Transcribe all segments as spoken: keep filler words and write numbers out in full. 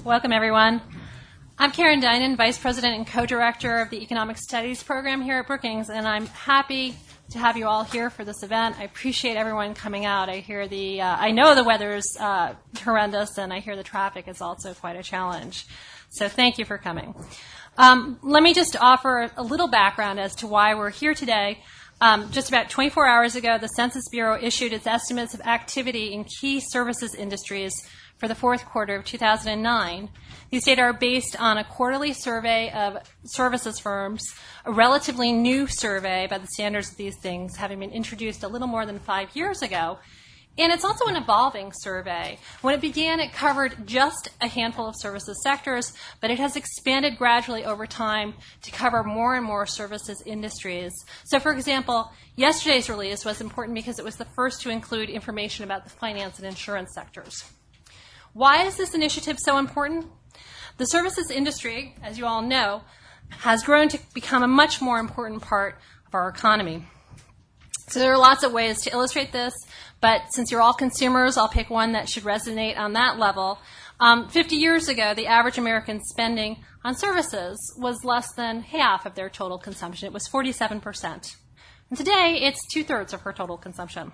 Welcome, everyone. I'm Karen Dinan, Vice President and Co-Director of the Economic Studies Program here at Brookings, and I'm happy to have you all here for this event. I appreciate everyone coming out. I hear the, uh, I know the weather's uh, horrendous, and I hear the traffic is also quite a challenge. So thank you for coming. Um, let me just offer a little background as to why we're here today. Um, just about twenty-four hours ago, the Census Bureau issued its estimates of activity in key services industries for the fourth quarter of two thousand nine. These data are based on a quarterly survey of services firms, a relatively new survey by the standards of these things, having been introduced a little more than five years ago. And it's also an evolving survey. When it began, it covered just a handful of services sectors, but it has expanded gradually over time to cover more and more services industries. So, for example, yesterday's release was important because it was the first to include information about the finance and insurance sectors. Why is this initiative so important? The services industry, as you all know, has grown to become a much more important part of our economy. So there are lots of ways to illustrate this, but since you're all consumers, I'll pick one that should resonate on that level. Um, fifty years ago, the average American spending on services was less than half of their total consumption. It was forty-seven percent. And today, it's two-thirds of her total consumption.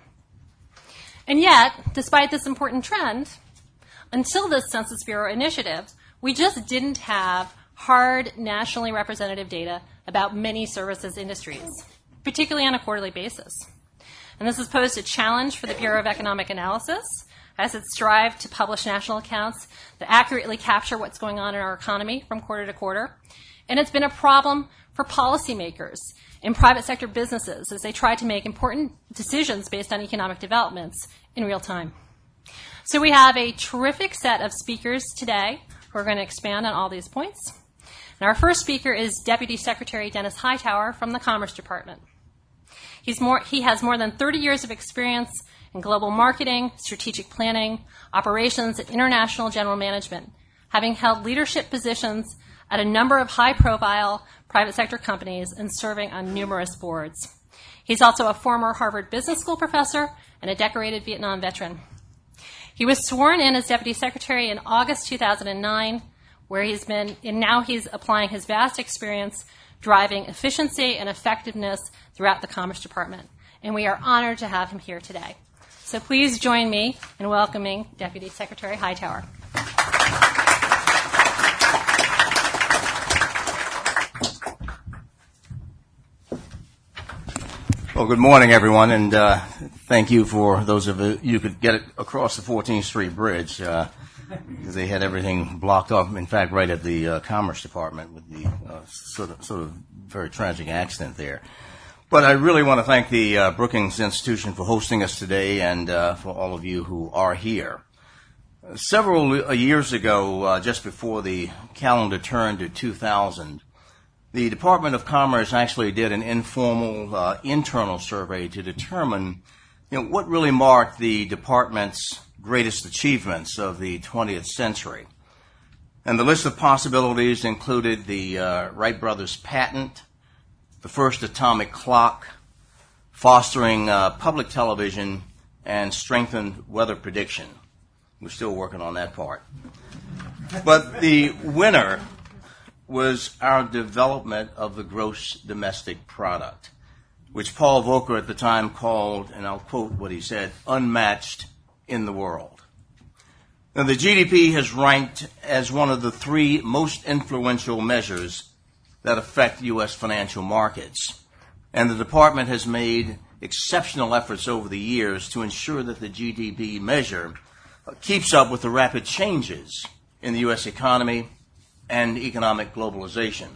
And yet, despite this important trend, until this Census Bureau initiative, we just didn't have hard, nationally representative data about many services industries, particularly on a quarterly basis. And this has posed a challenge for the Bureau of Economic Analysis as it strived to publish national accounts that accurately capture what's going on in our economy from quarter to quarter. And it's been a problem for policymakers in private sector businesses as they try to make important decisions based on economic developments in real time. So we have a terrific set of speakers today who are going to expand on all these points. And our first speaker is Deputy Secretary Dennis Hightower from the Commerce Department. He's more, he has more than thirty years of experience in global marketing, strategic planning, operations, and international general management, having held leadership positions at a number of high-profile private sector companies and serving on numerous boards. He's also a former Harvard Business School professor and a decorated Vietnam veteran. He was sworn in as Deputy Secretary in August two thousand nine, where he's been, and now he's applying his vast experience driving efficiency and effectiveness throughout the Commerce Department. And we are honored to have him here today. So please join me in welcoming Deputy Secretary Hightower. Well, good morning, everyone, and uh, thank you for those of you who could get it across the fourteenth Street Bridge, uh, because they had everything blocked off, in fact, right at the uh, Commerce Department with the uh, sort of, sort of very tragic accident there. But I really want to thank the uh, Brookings Institution for hosting us today and uh, for all of you who are here. Uh, several years ago, uh, just before the calendar turned to two thousand, the Department of Commerce actually did an informal uh, internal survey to determine, you know, what really marked the department's greatest achievements of the twentieth century. And the list of possibilities included the uh, Wright brothers patent, the first atomic clock, fostering uh, public television, and strengthened weather prediction. We're still working on that part. But the winner was our development of the gross domestic product, which Paul Volcker at the time called, and I'll quote what he said, unmatched in the world. Now, the G D P has ranked as one of the three most influential measures that affect U S financial markets, and the department has made exceptional efforts over the years to ensure that the G D P measure keeps up with the rapid changes in the U S economy and economic globalization.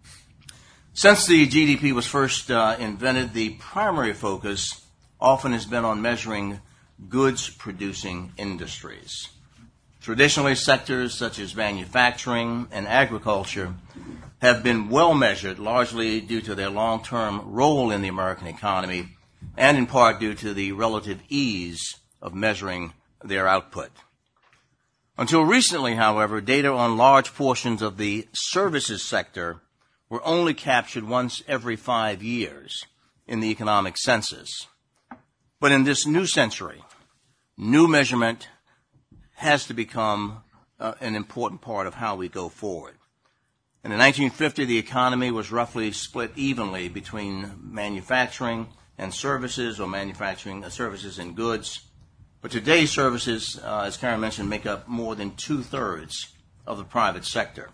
Since the G D P was first uh, invented, the primary focus often has been on measuring goods-producing industries. Traditionally, sectors such as manufacturing and agriculture have been well measured, largely due to their long-term role in the American economy and in part due to the relative ease of measuring their output. Until recently, however, data on large portions of the services sector were only captured once every five years in the economic census. But in this new century, new measurement has to become uh, an important part of how we go forward. In nineteen fifty, the economy was roughly split evenly between manufacturing and services, or manufacturing uh, services and goods. But today, services, uh, as Karen mentioned, make up more than two-thirds of the private sector.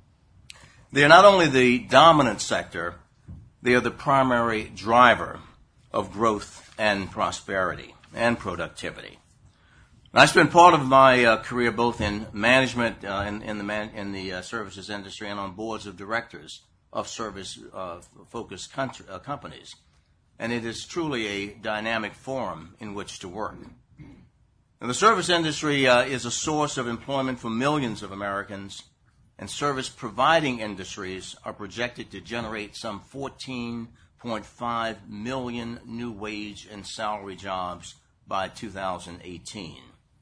They are not only the dominant sector, they are the primary driver of growth and prosperity and productivity. And I spent part of my uh, career both in management uh, in, in the, man, in the uh, services industry and on boards of directors of service-focused uh, uh, companies. And it is truly a dynamic forum in which to work. And the service industry uh, is a source of employment for millions of Americans, and service-providing industries are projected to generate some fourteen point five million new wage and salary jobs by two thousand eighteen.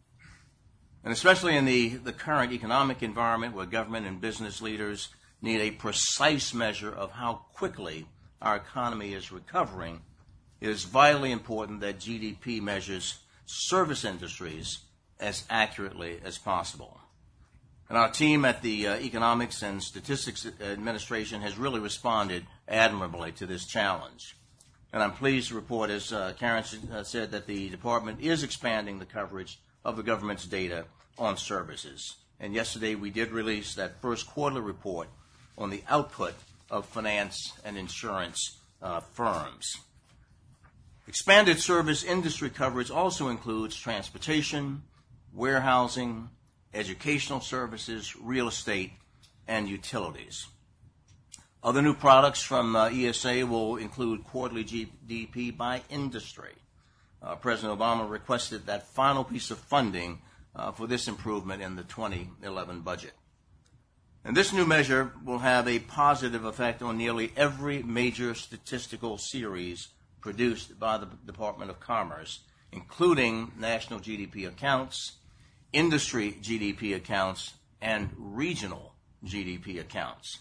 And especially in the, the current economic environment where government and business leaders need a precise measure of how quickly our economy is recovering, it is vitally important that G D P measures service industries as accurately as possible. And our team at the uh, Economics and Statistics Administration has really responded admirably to this challenge. And I'm pleased to report, as uh, Karen uh, said, that the department is expanding the coverage of the government's data on services. And yesterday we did release that first quarterly report on the output of finance and insurance uh, firms. Expanded service industry coverage also includes transportation, warehousing, educational services, real estate, and utilities. Other new products from uh, E S A will include quarterly G D P by industry. Uh, President Obama requested that final piece of funding uh, for this improvement in the twenty eleven budget. And this new measure will have a positive effect on nearly every major statistical series produced by the Department of Commerce, including national G D P accounts, industry G D P accounts, and regional G D P accounts.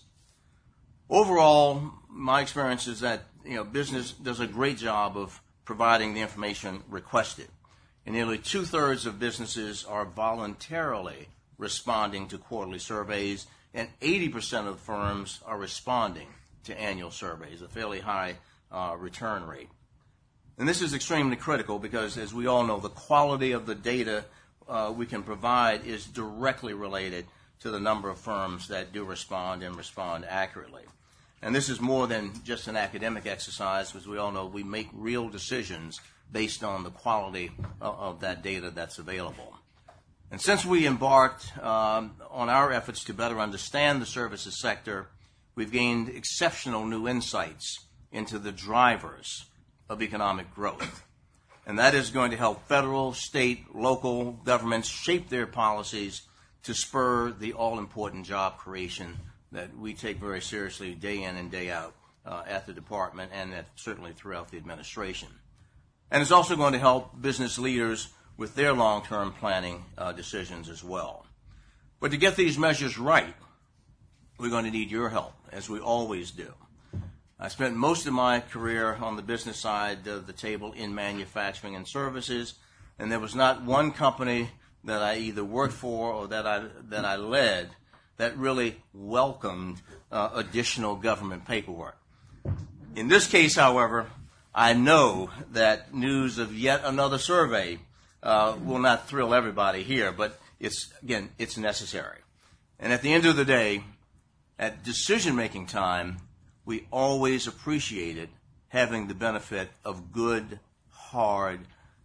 Overall, my experience is that you know business does a great job of providing the information requested. And nearly two-thirds of businesses are voluntarily responding to quarterly surveys, and eighty percent of firms are responding to annual surveys, a fairly high uh, return rate. And this is extremely critical because, as we all know, the quality of the data uh, we can provide is directly related to the number of firms that do respond and respond accurately. And this is more than just an academic exercise, because we all know we make real decisions based on the quality of, of that data that's available. And since we embarked um, on our efforts to better understand the services sector, we've gained exceptional new insights into the drivers of economic growth. And that is going to help federal, state, local governments shape their policies to spur the all-important job creation that we take very seriously day in and day out uh, at the department and at, certainly throughout the administration. And it's also going to help business leaders with their long-term planning uh, decisions as well. But to get these measures right, we're going to need your help, as we always do. I spent most of my career on the business side of the table in manufacturing and services, and there was not one company that I either worked for or that I that I led that really welcomed uh, additional government paperwork. In this case, however, I know that news of yet another survey uh, will not thrill everybody here, but it's again, it's necessary. And at the end of the day, at decision-making time, we always appreciated having the benefit of good, hard,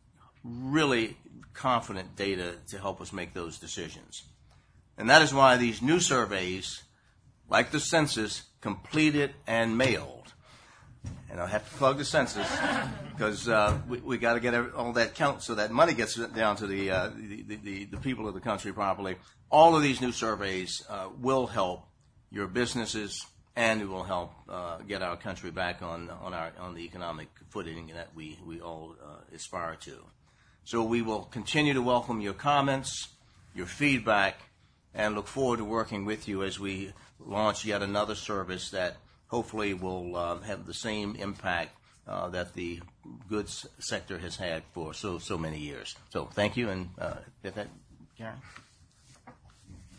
really confident data to help us make those decisions. And that is why these new surveys, like the census, completed and mailed. And I have to plug the census because uh, we, we got to get all that count so that money gets down to the, uh, the, the, the people of the country properly. All of these new surveys uh, will help your businesses, and it will help uh, get our country back on on our on the economic footing that we we all uh, aspire to. So we will continue to welcome your comments, your feedback, and look forward to working with you as we launch yet another service that hopefully will uh, have the same impact uh, that the goods sector has had for so so many years. So thank you, and uh, did that, Karen?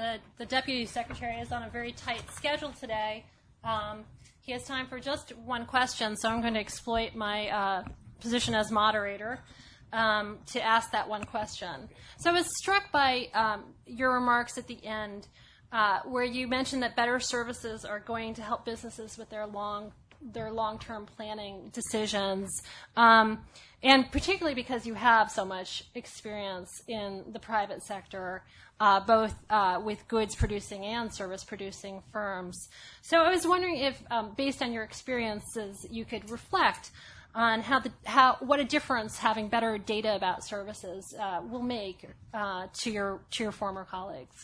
the, the Deputy Secretary is on a very tight schedule today. Um, he has time for just one question, so I'm going to exploit my uh, position as moderator um, to ask that one question. So I was struck by um, your remarks at the end uh, where you mentioned that better services are going to help businesses with their long their long-term planning decisions, um, and particularly because you have so much experience in the private sector, uh, both uh, with goods-producing and service-producing firms. So I was wondering if, um, based on your experiences, you could reflect on how the how what a difference having better data about services uh, will make uh, to your to your former colleagues.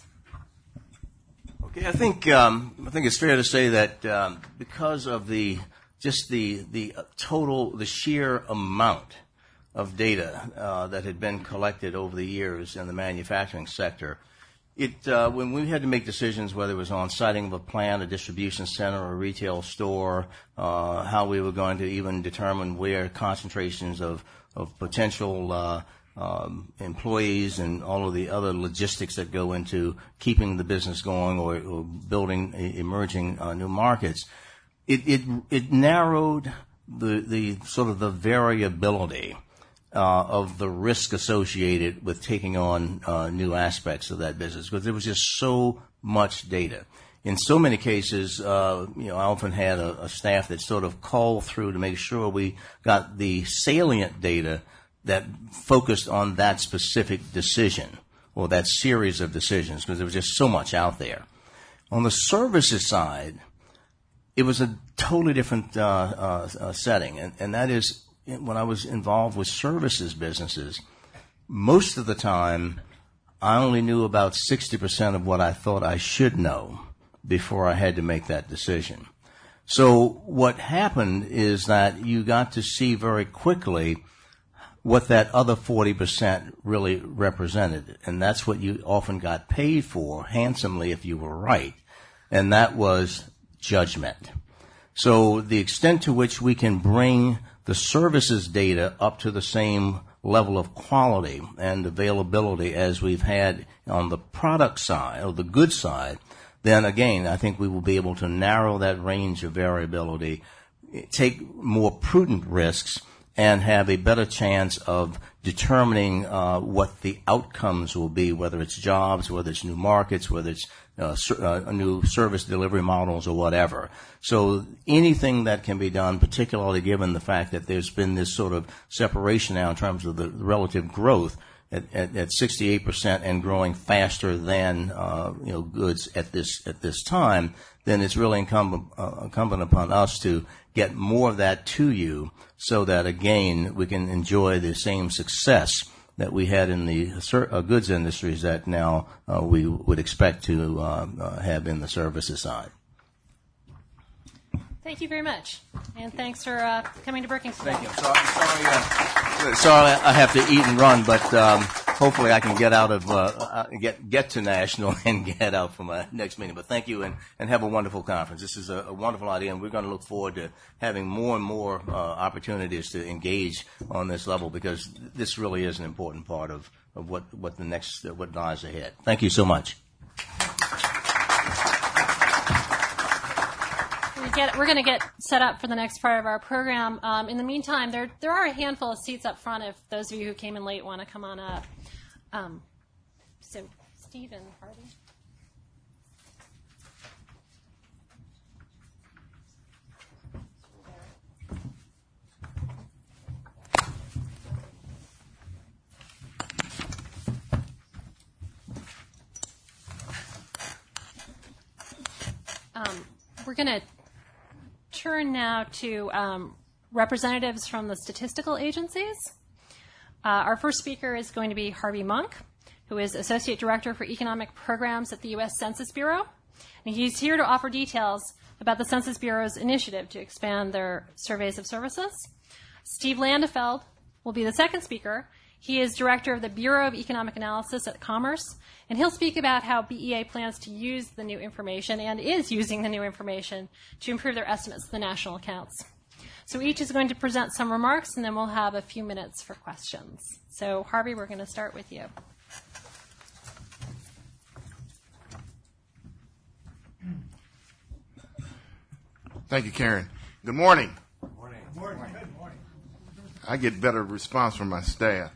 Okay, I think um, I think it's fair to say that um, because of the just the the total the sheer amount of data uh, that had been collected over the years in the manufacturing sector, it uh, when we had to make decisions whether it was on siting of a plant, a distribution center, or a retail store, uh, how we were going to even determine where concentrations of of potential uh, Um, employees and all of the other logistics that go into keeping the business going or, or building uh, emerging uh, new markets, it, it it narrowed the the sort of the variability uh, of the risk associated with taking on uh, new aspects of that business because there was just so much data. In so many cases, uh, you know, I often had a, a staff that sort of called through to make sure we got the salient data that focused on that specific decision or that series of decisions because there was just so much out there. On the services side, it was a totally different uh, uh, uh, setting, and, and that is when I was involved with services businesses, most of the time I only knew about sixty percent of what I thought I should know before I had to make that decision. So what happened is that you got to see very quickly what that other forty percent really represented. And that's what you often got paid for handsomely if you were right. And that was judgment. So the extent to which we can bring the services data up to the same level of quality and availability as we've had on the product side or the good side, then again, I think we will be able to narrow that range of variability, take more prudent risks, and have a better chance of determining uh, what the outcomes will be, whether it's jobs, whether it's new markets, whether it's uh, ser- uh, new service delivery models or whatever. So anything that can be done, particularly given the fact that there's been this sort of separation now in terms of the relative growth at, at, at sixty-eight percent and growing faster than uh, you know goods at this at this time, then it's really incumbent, uh, incumbent upon us to get more of that to you so that, again, we can enjoy the same success that we had in the uh, goods industries that now uh, we would expect to uh, uh, have in the services side. Thank you very much. And thanks for uh, coming to Brookings today. Thank you. I'm sorry, sorry, uh, sorry I have to eat and run, but um, hopefully I can get out of, uh, get get to National and get out for my next meeting. But thank you, and, and have a wonderful conference. This is a, a wonderful idea, and we're going to look forward to having more and more uh, opportunities to engage on this level because this really is an important part of, of what, what the next, uh, what lies ahead. Thank you so much. Get, we're going to get set up for the next part of our program. Um, in the meantime, there there are a handful of seats up front if those of you who came in late want to come on up. Um, so, Stephen Harvey. Um, we're going to turn now to um, representatives from the statistical agencies. Uh, our first speaker is going to be Harvey Monk, who is Associate Director for Economic Programs at the U S Census Bureau. And he's here to offer details about the Census Bureau's initiative to expand their surveys of services. Steve Landefeld will be the second speaker. He is Director of the Bureau of Economic Analysis at Commerce, and he'll speak about how B E A plans to use the new information and is using the new information to improve their estimates of the national accounts. So each is going to present some remarks, and then we'll have a few minutes for questions. So, Harvey, we're going to start with you. Thank you, Karen. Good morning. Good morning. Good morning. Good morning. I get better response from my staff.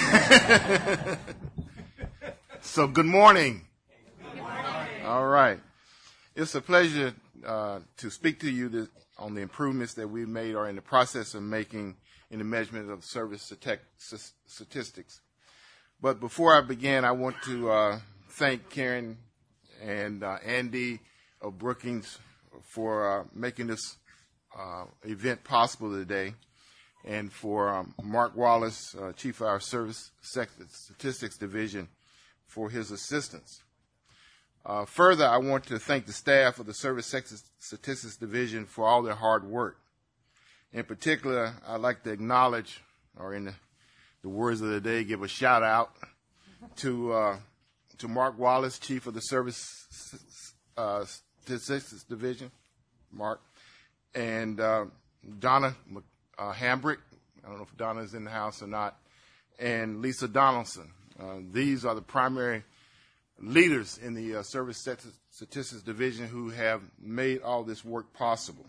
So, good morning. Good morning. All right. It's a pleasure uh, to speak to you this, on the improvements that we've made or in the process of making in the measurement of service statistics. But before I begin, I want to uh, thank Karen and uh, Andy of Brookings for uh, making this uh, event possible today, and for um, Mark Wallace, uh, Chief of our Service Statistics Division, for his assistance. Uh, further, I want to thank the staff of the Service Statistics Division for all their hard work. In particular, I'd like to acknowledge, or in the, the words of the day, give a shout out to uh, to Mark Wallace, Chief of the Service uh, Statistics Division, Mark, and uh, Donna uh, Hambrick. I don't know if Donna is in the house or not, and Lisa Donaldson. Uh, these are the primary leaders in the uh, Service Statistics Division who have made all this work possible.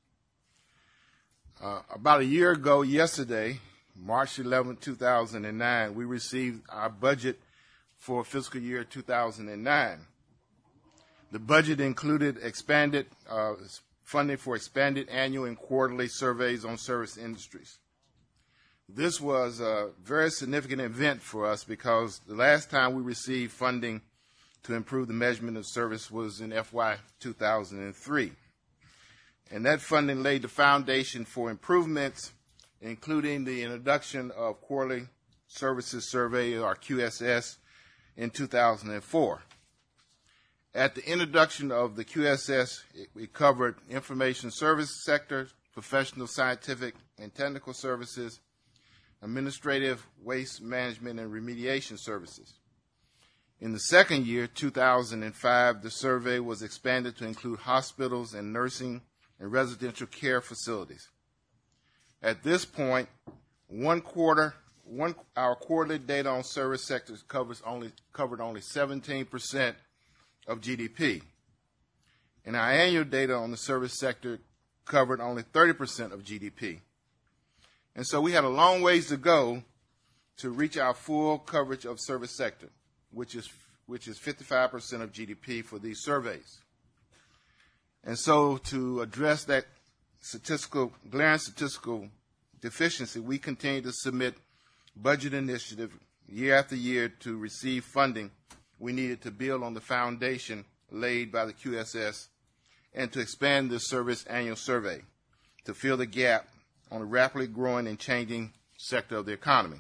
Uh, about a year ago yesterday, March eleventh, two thousand nine, we received our budget for fiscal year two thousand nine. The budget included expanded uh, funding for expanded annual and quarterly surveys on service industries. This was a very significant event for us because the last time we received funding to improve the measurement of service was in F Y two thousand three. And that funding laid the foundation for improvements, including the introduction of Quarterly Services Survey, or Q S S, in two thousand four. At the introduction of the Q S S, it, we covered information service sector, professional, scientific, and technical services, administrative, waste management, and remediation services. In the second year, two thousand five, the survey was expanded to include hospitals and nursing and residential care facilities. At this point, one quarter, one our quarterly data on service sectors covers only covered only seventeen percent of G D P, and our annual data on the service sector covered only thirty percent of G D P. And so we had a long ways to go to reach our full coverage of service sector, which is which is fifty-five percent of G D P for these surveys. And so to address that statistical, glaring statistical deficiency, we continue to submit budget initiative year after year to receive funding we needed to build on the foundation laid by the Q S S and to expand the service annual survey to fill the gap on a rapidly growing and changing sector of the economy.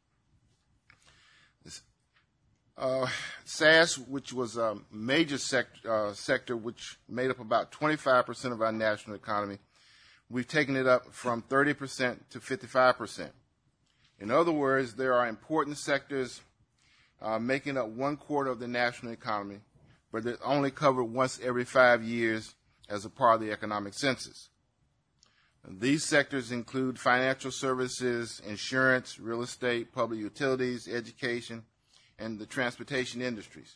Uh, S A S, which was a major sect, uh, sector which made up about twenty-five percent of our national economy, we've taken it up from thirty percent to fifty-five percent. In other words, there are important sectors uh, making up one quarter of the national economy, but they're only covered once every five years as a part of the economic census. And these sectors include financial services, insurance, real estate, public utilities, education, and the transportation industries.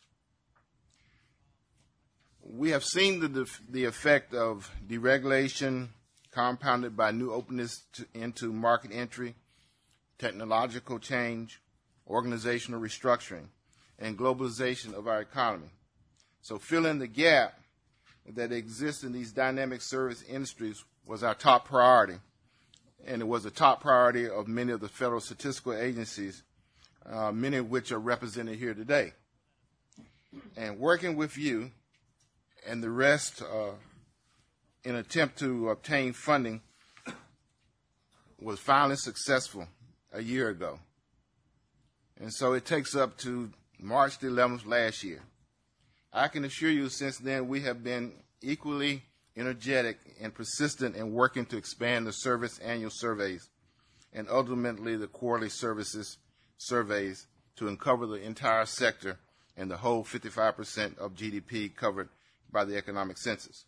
We have seen the, the effect of deregulation compounded by new openness to, into market entry, technological change, organizational restructuring, and globalization of our economy. So filling the gap that exists in these dynamic service industries was our top priority, and it was a top priority of many of the federal statistical agencies, Uh, many of which are represented here today. And working with you and the rest uh, in an attempt to obtain funding was finally successful a year ago. And so it takes up to March the eleventh last year. I can assure you since then we have been equally energetic and persistent in working to expand the service annual surveys and ultimately the quarterly services surveys to uncover the entire sector and the whole fifty-five percent of G D P covered by the economic census.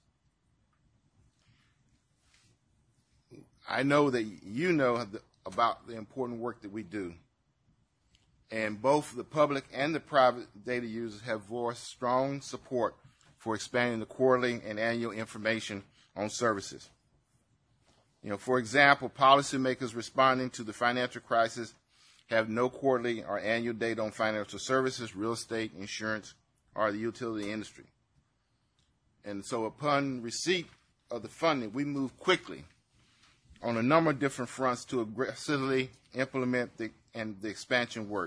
I know that you know about the important work that we do, and both the public and the private data users have voiced strong support for expanding the quarterly and annual information on services. You know, for example, policymakers responding to the financial crisis have no quarterly or annual data on financial services, real estate, insurance, or the utility industry. And so upon receipt of the funding, we move quickly on a number of different fronts to aggressively implement the, and the expansion work.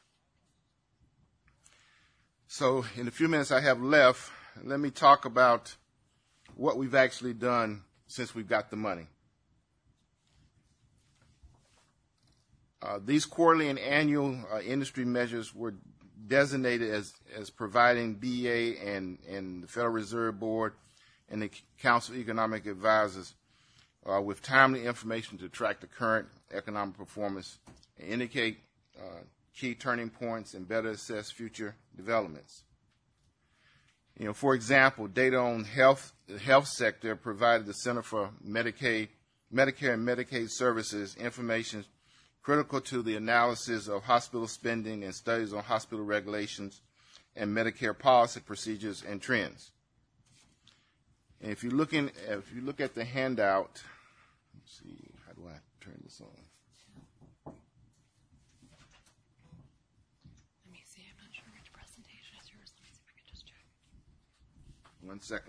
So in the few minutes I have left, let me talk about what we've actually done since we've got the money. Uh, these quarterly and annual uh, industry measures were designated as, as providing B E A and, and the Federal Reserve Board and the Council of Economic Advisors uh, with timely information to track the current economic performance and indicate uh, key turning points and better assess future developments. You know, for example, data on health, the health sector provided the Center for Medicaid, Medicare and Medicaid Services information critical to the analysis of hospital spending and studies on hospital regulations and Medicare policy procedures and trends. And if you look in, if you look at the handout, let's see, how do I turn this on? Let me see. I'm not sure which presentation is yours. Let me see if I can just check. One second.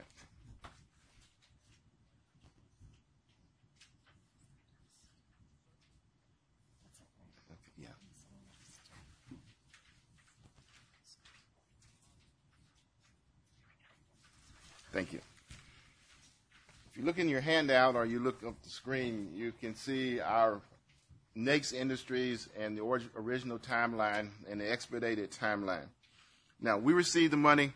Yeah. Thank you. If you look in your handout or you look up the screen, you can see our N A I C S Industries and the orig- original timeline and the expedited timeline. Now, we received the money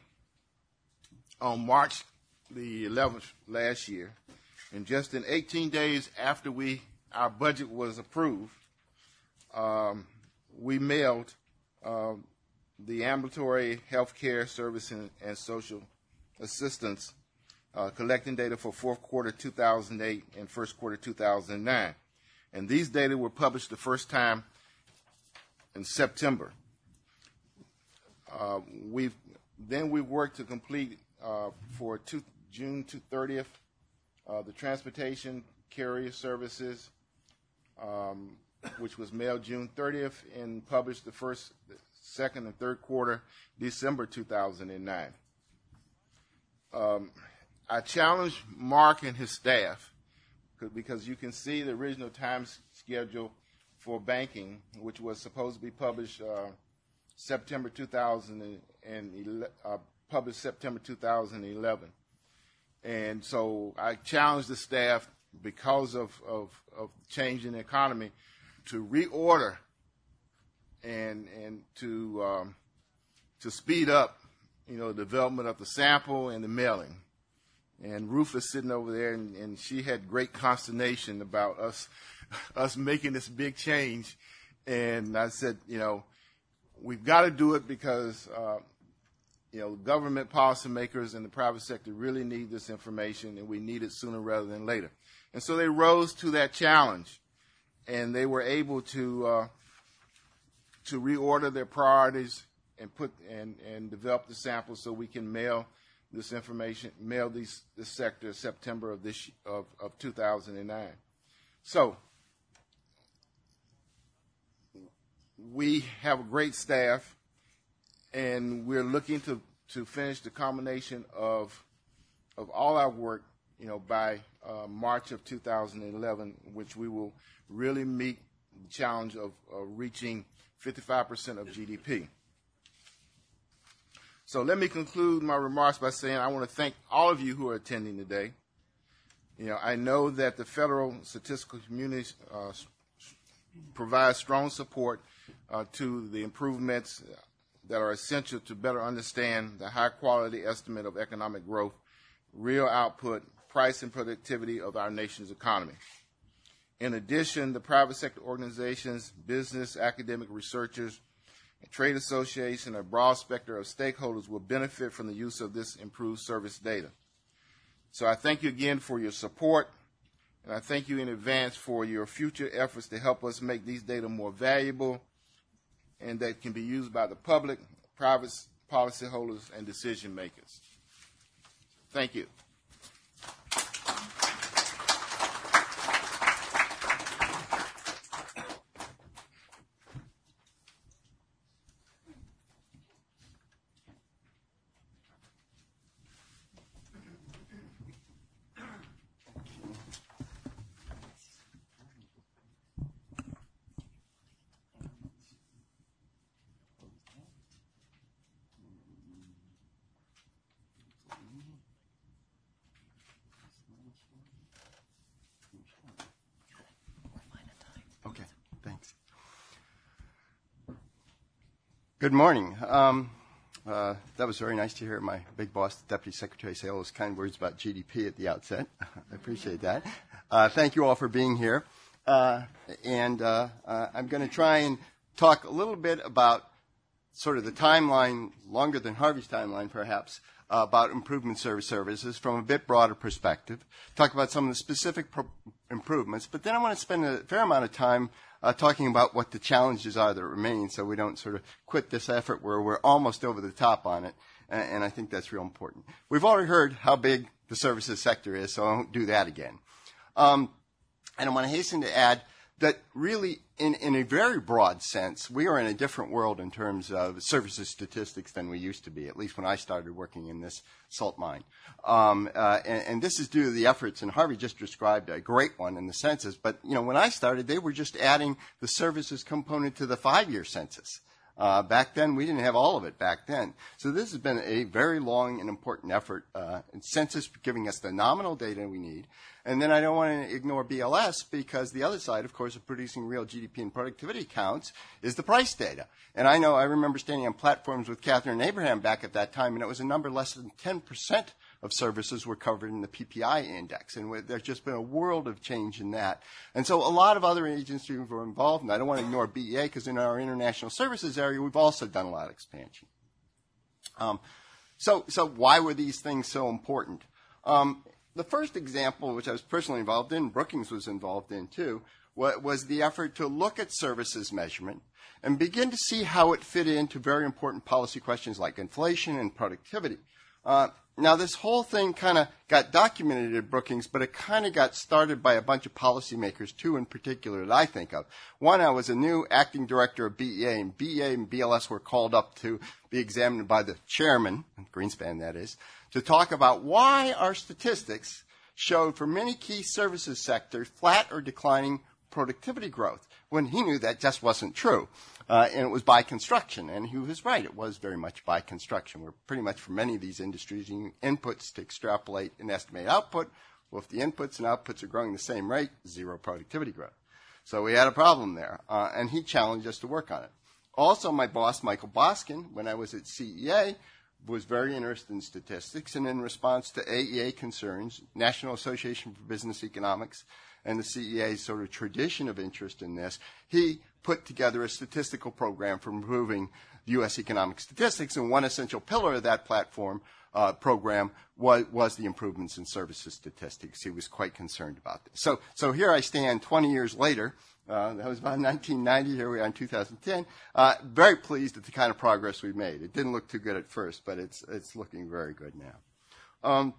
on March the eleventh last year, and just in eighteen days after we our budget was approved, um, we mailed uh, the ambulatory health care service and, and social assistance uh, collecting data for fourth quarter two thousand eight and first quarter two thousand nine. And these data were published the first time in September. Uh, we've then we worked to complete uh, for two, June thirtieth uh, the transportation carrier services, um, which was mailed June thirtieth and published the first, second, and third quarter December two thousand nine. Um, I challenged Mark and his staff because you can see the original time schedule for banking, which was supposed to be published uh, September two thousand and uh, published September two thousand eleven. And so I challenged the staff because of, of, of change in the economy to reorder and and to um, to speed up, you know, the development of the sample and the mailing. And Ruth is sitting over there, and, and she had great consternation about us us making this big change. And I said, you know, we've got to do it because, uh, you know, government policymakers and the private sector really need this information, and we need it sooner rather than later. And so they rose to that challenge, and they were able to uh, to reorder their priorities and put and, and develop the samples so we can mail this information, mail these this sector September of this of, of two thousand nine. So we have a great staff, and we're looking to, to finish the combination of of all our work, you know, by uh, March of two thousand eleven, which we will really meet the challenge of, of reaching fifty-five percent of G D P. So let me conclude my remarks by saying I want to thank all of you who are attending today. You know, I know that the federal statistical community uh, provides strong support uh, to the improvements that are essential to better understand the high-quality estimate of economic growth, real output, price, and productivity of our nation's economy. In addition, the private sector organizations, business, academic researchers, trade association, a broad spectrum of stakeholders will benefit from the use of this improved service data. So I thank you again for your support, and I thank you in advance for your future efforts to help us make these data more valuable and that can be used by the public, private policyholders, and decision makers. Thank you. Good morning. Um, uh, that was very nice to hear my big boss, the Deputy Secretary, say all those kind words about G D P at the outset. I appreciate that. Uh, thank you all for being here. Uh, and uh, uh, I'm going to try and talk a little bit about sort of the timeline, longer than Harvey's timeline perhaps, uh, about improvement service services from a bit broader perspective, talk about some of the specific pro- improvements, but then I want to spend a fair amount of time uh, talking about what the challenges are that remain so we don't sort of quit this effort where we're almost over the top on it, and, and I think that's real important. We've already heard how big the services sector is, so I won't do that again. Um, and I want to hasten to add that really, in, in a very broad sense, we are in a different world in terms of services statistics than we used to be, at least when I started working in this salt mine. Um, uh, and, and this is due to the efforts, and Harvey just described a great one in the census, but, you know, when I started, they were just adding the services component to the five-year census. Uh, back then, we didn't have all of it back then. So this has been a very long and important effort, uh, in census giving us the nominal data we need. And then I don't want to ignore B L S because the other side, of course, of producing real G D P and productivity counts is the price data. And I know I remember standing on platforms with Catherine Abraham back at that time, and it was a number less than ten percent of services were covered in the P P I index. And there's just been a world of change in that. And so a lot of other agencies were involved, and I don't want to ignore B E A because in our international services area, we've also done a lot of expansion. Um, so, so why were these things so important? Um, The first example, which I was personally involved in, Brookings was involved in too, was the effort to look at services measurement and begin to see how it fit into very important policy questions like inflation and productivity. Uh, now, this whole thing kind of got documented at Brookings, but it kind of got started by a bunch of policymakers, two in particular that I think of. One, I was a new acting director of B E A, and B E A and B L S were called up to be examined by the chairman, Greenspan that is, to talk about why our statistics showed for many key services sectors flat or declining productivity growth, when he knew that just wasn't true. Uh, and it was by construction, and he was right. It was very much by construction. We're pretty much, for many of these industries, using inputs to extrapolate and estimate output. Well, if the inputs and outputs are growing the same rate, zero productivity growth. So we had a problem there, uh, and he challenged us to work on it. Also, my boss, Michael Boskin, when I was at C E A, was very interested in statistics, and in response to A E A concerns, National Association for Business Economics, and the C E A's sort of tradition of interest in this, he put together a statistical program for improving U S economic statistics, and one essential pillar of that platform uh, program was, was the improvements in services statistics. He was quite concerned about this. So, so here I stand twenty years later. Uh, that was about nineteen ninety. Here we are in two thousand ten. Uh, very pleased at the kind of progress we've made. It didn't look too good at first, but it's it's looking very good now. Um,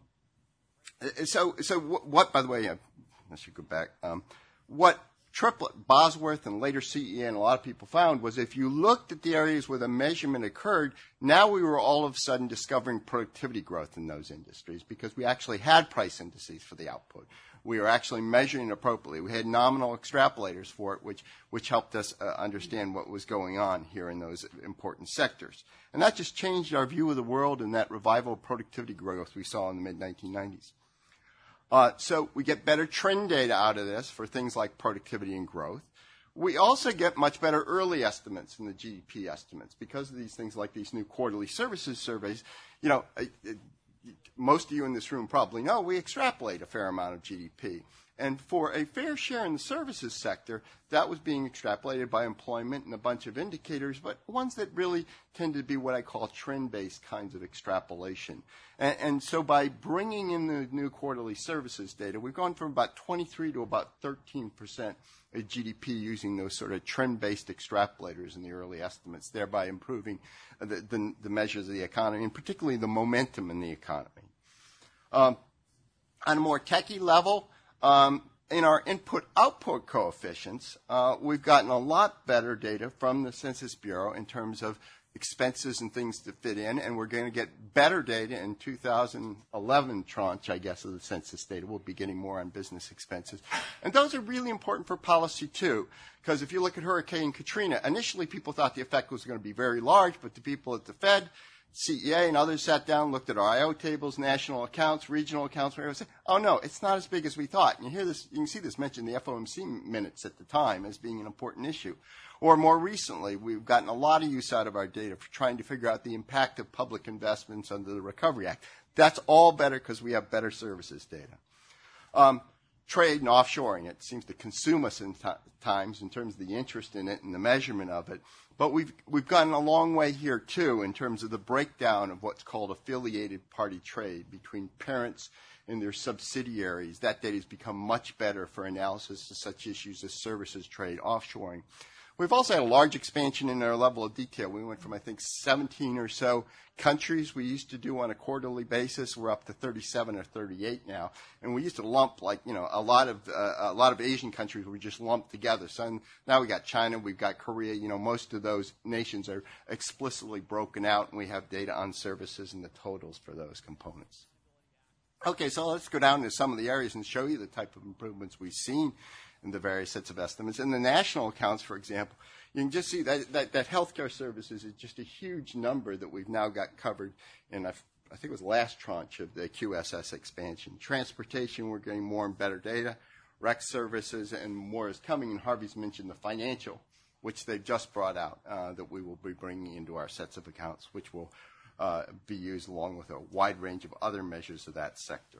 so, so what, what, by the way, I should go back. Um, what Triplett, Bosworth, and later C E A and a lot of people found was if you looked at the areas where the measurement occurred, now we were all of a sudden discovering productivity growth in those industries because we actually had price indices for the output. We were actually measuring appropriately. We had nominal extrapolators for it, which, which helped us uh, understand what was going on here in those important sectors. And that just changed our view of the world and that revival of productivity growth we saw in the mid nineteen nineties. Uh, so we get better trend data out of this for things like productivity and growth. We also get much better early estimates in the G D P estimates because of these things like these new quarterly services surveys. You know, it, it, most of you in this room probably know we extrapolate a fair amount of G D P. And for a fair share in the services sector, that was being extrapolated by employment and a bunch of indicators, but ones that really tend to be what I call trend-based kinds of extrapolation. And, and so by bringing in the new quarterly services data, we've gone from about twenty-three to about thirteen percent of G D P using those sort of trend-based extrapolators in the early estimates, thereby improving the, the, the measures of the economy, and particularly the momentum in the economy. Um, on a more techie level, Um, in our input-output coefficients, uh, we've gotten a lot better data from the Census Bureau in terms of expenses and things to fit in, and we're going to get better data in two thousand eleven tranche, I guess, of the census data. We'll be getting more on business expenses. And those are really important for policy, too, because if you look at Hurricane Katrina, initially people thought the effect was going to be very large, but the people at the Fed C E A and others sat down, looked at our I O tables, national accounts, regional accounts, and say, oh no, it's not as big as we thought. And you hear this, you can see this mentioned in the F O M C minutes at the time as being an important issue. Or more recently, we've gotten a lot of use out of our data for trying to figure out the impact of public investments under the Recovery Act. That's all better because we have better services data. Um, trade and offshoring, it seems to consume us in t- times in terms of the interest in it and the measurement of it. But we've we've gotten a long way here, too, in terms of the breakdown of what's called affiliated party trade between parents and their subsidiaries. That data has become much better for analysis of such issues as services trade, offshoring. We've also had a large expansion in our level of detail. We went from, I think, seventeen or so countries we used to do on a quarterly basis. We're up to thirty-seven or thirty-eight now. And we used to lump, like, you know, a lot of uh, a lot of Asian countries were just lumped together. So now we got China, we've got Korea. You know, most of those nations are explicitly broken out, and we have data on services and the totals for those components. Okay, so let's go down to some of the areas and show you the type of improvements we've seen in the various sets of estimates. In the national accounts, for example, you can just see that, that, that healthcare services is just a huge number that we've now got covered in, a, I think it was the last tranche of the Q S S expansion. Transportation, we're getting more and better data. Rec services and more is coming, and Harvey's mentioned the financial, which they've just brought out, uh, that we will be bringing into our sets of accounts, which will uh, be used along with a wide range of other measures of that sector.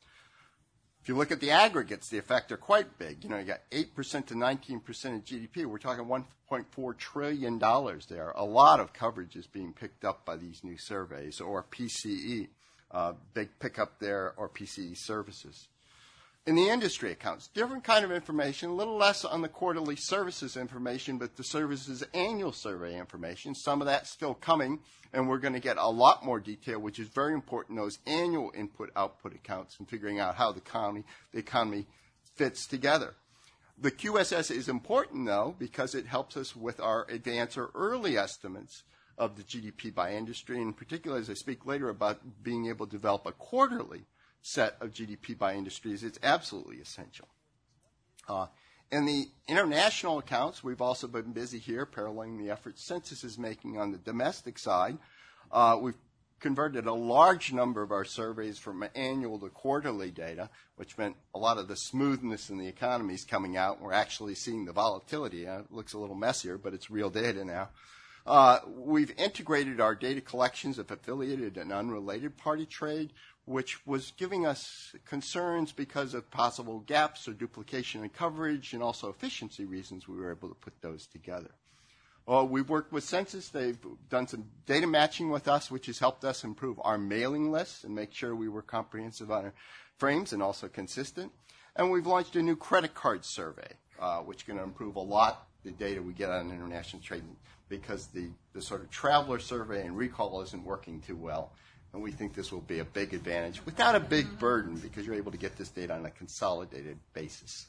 If you look at the aggregates, the effects are quite big. You know, you got eight percent to nineteen percent of G D P. We're talking one point four trillion dollars there. A lot of coverage is being picked up by these new surveys, or P C E, uh, big pickup there, or P C E services. In the industry accounts, different kind of information, a little less on the quarterly services information, but the services annual survey information. Some of that's still coming, and we're going to get a lot more detail, which is very important, those annual input-output accounts and figuring out how the economy, the economy fits together. The Q S S is important, though, because it helps us with our advance or early estimates of the G D P by industry, in particular, as I speak later about being able to develop a quarterly set of G D P by industries. It's absolutely essential. Uh, in the international accounts, we've also been busy here paralleling the efforts Census is making on the domestic side. Uh, we've converted a large number of our surveys from annual to quarterly data, which meant a lot of the smoothness in the economy is coming out. We're actually seeing the volatility. Uh, it looks a little messier, but it's real data now. Uh, we've integrated our data collections of affiliated and unrelated party trade, which was giving us concerns because of possible gaps or duplication in coverage and also efficiency reasons. We were able to put those together. Well, we've worked with Census. They've done some data matching with us, which has helped us improve our mailing lists and make sure we were comprehensive on our frames and also consistent. And we've launched a new credit card survey, uh, which is going to improve a lot the data we get on international trade, because the, the sort of traveler survey and recall isn't working too well. And we think this will be a big advantage without a big burden, because you're able to get this data on a consolidated basis.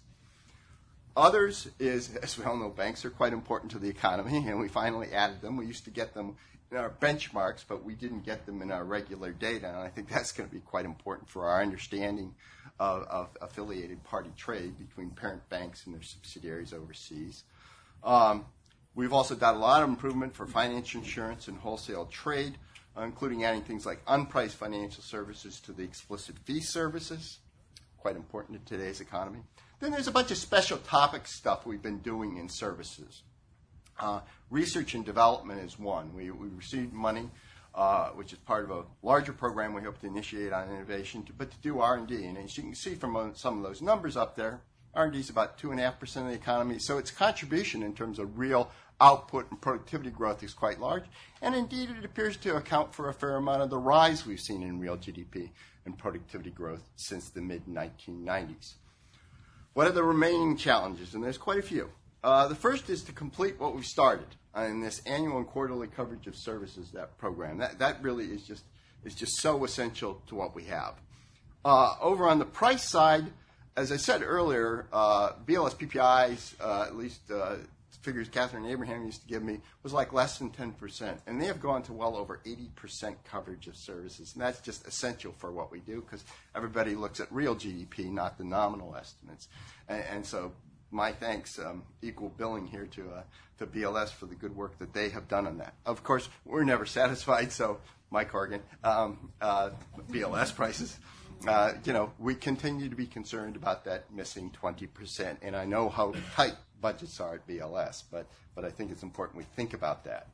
Others is, as we all know, banks are quite important to the economy, and we finally added them. We used to get them in our benchmarks, but we didn't get them in our regular data, and I think that's going to be quite important for our understanding of, of affiliated party trade between parent banks and their subsidiaries overseas. Um, we've also done a lot of improvement for financial insurance and wholesale trade, uh, including adding things like unpriced financial services to the explicit fee services, quite important in today's economy. Then there's a bunch of special topic stuff we've been doing in services. Uh, research and development is one. We, we received money, uh, which is part of a larger program we hope to initiate on innovation, to, but to do R and D. And as you can see from some of those numbers up there, R and D is about two point five percent of the economy. So its contribution in terms of real output and productivity growth is quite large. And indeed, it appears to account for a fair amount of the rise we've seen in real G D P and productivity growth since the mid nineteen nineties. What are the remaining challenges? And there's quite a few. Uh, the first is to complete what we've started in this annual and quarterly coverage of services, that program. That, that really is just, is just so essential to what we have. Uh, over on the price side, as I said earlier, uh, B L S P P I's, uh, at least uh, figures Catherine Abraham used to give me, was like less than ten percent. And they have gone to well over eighty percent coverage of services. And that's just essential for what we do, because everybody looks at real G D P, not the nominal estimates. And, and so my thanks, um, equal billing here to uh, to B L S for the good work that they have done on that. Of course, we're never satisfied, so Mike Horgan, um, uh, B L S prices. Uh, you know, we continue to be concerned about that missing twenty percent. And I know how tight budgets are at B L S, but, but I think it's important we think about that.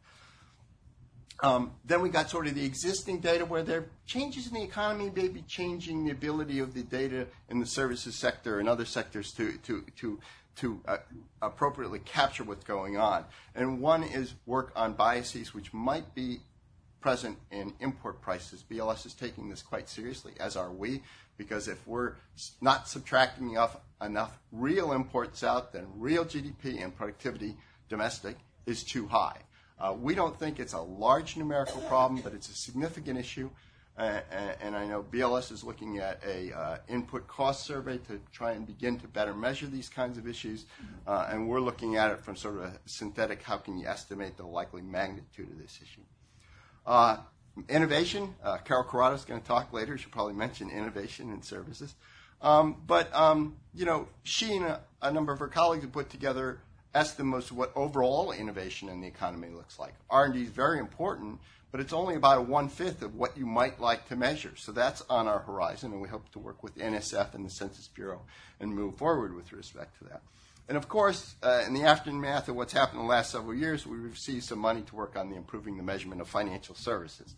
Um, then we got sort of the existing data where there are changes in the economy may be changing the ability of the data in the services sector and other sectors to, to, to, to uh, appropriately capture what's going on. And one is work on biases which might be present in import prices. B L S is taking this quite seriously, as are we, because if we're not subtracting enough, enough real imports out, then real G D P and productivity domestic is too high. Uh, we don't think it's a large numerical problem, but it's a significant issue. Uh, and, and I know B L S is looking at a uh, input cost survey to try and begin to better measure these kinds of issues. Uh, and we're looking at it from sort of a synthetic, how can you estimate the likely magnitude of this issue? Uh, innovation, uh, Carol Corrado is going to talk later. She'll probably mention innovation in services. Um, but, um, you know, she and a, a number of her colleagues have put together estimates of what overall innovation in the economy looks like. R and D is very important, but it's only about a one-fifth of what you might like to measure. So that's on our horizon, and we hope to work with N S F and the Census Bureau and move forward with respect to that. And, of course, uh, in the aftermath of what's happened in the last several years, we received some money to work on the improving the measurement of financial services.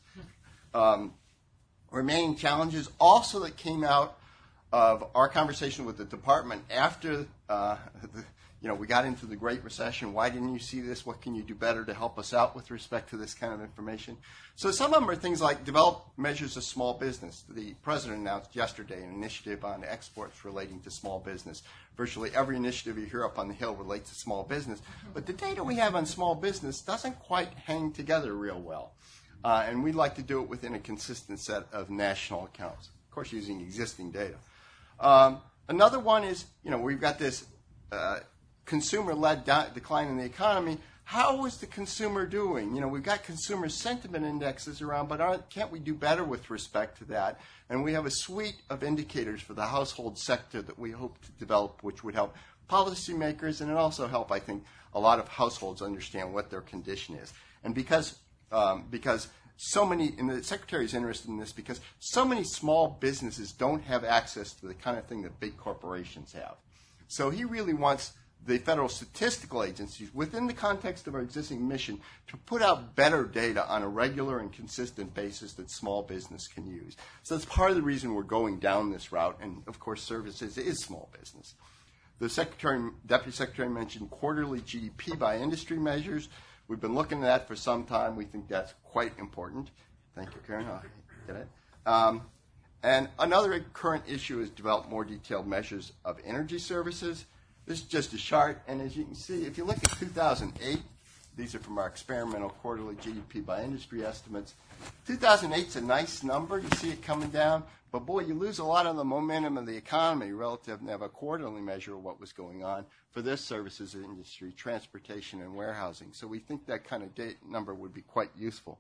Um, remaining challenges also that came out of our conversation with the department after uh, the, you know, we got into the Great Recession. Why didn't you see this? What can you do better to help us out with respect to this kind of information? So some of them are things like develop measures of small business. The president announced yesterday an initiative on exports relating to small business. Virtually every initiative you hear up on the Hill relates to small business. But the data we have on small business doesn't quite hang together real well. Uh, and we'd like to do it within a consistent set of national accounts, of course, using existing data. Um, another one is, you know, we've got this uh, consumer-led de- decline in the economy. How is the consumer doing? You know, we've got consumer sentiment indexes around, but aren't, can't we do better with respect to that? And we have a suite of indicators for the household sector that we hope to develop, which would help policymakers, and it also help, I think, a lot of households understand what their condition is. And because um, because so many, and the Secretary is interested in this, because so many small businesses don't have access to the kind of thing that big corporations have. So he really wants the federal statistical agencies, within the context of our existing mission, to put out better data on a regular and consistent basis that small business can use. So that's part of the reason we're going down this route, and of course services is small business. The Secretary, Deputy Secretary mentioned quarterly G D P by industry measures. We've been looking at that for some time. We think that's quite important. Thank you, Karen. I'll get it. Um, and another current issue is develop more detailed measures of energy services. This is just a chart, and as you can see, if you look at two thousand eight, these are from our experimental quarterly G D P by industry estimates. two thousand eight is a nice number. You see it coming down, but boy, you lose a lot of the momentum of the economy relative to have a quarterly measure of what was going on for this services industry, transportation, and warehousing. So we think that kind of date number would be quite useful.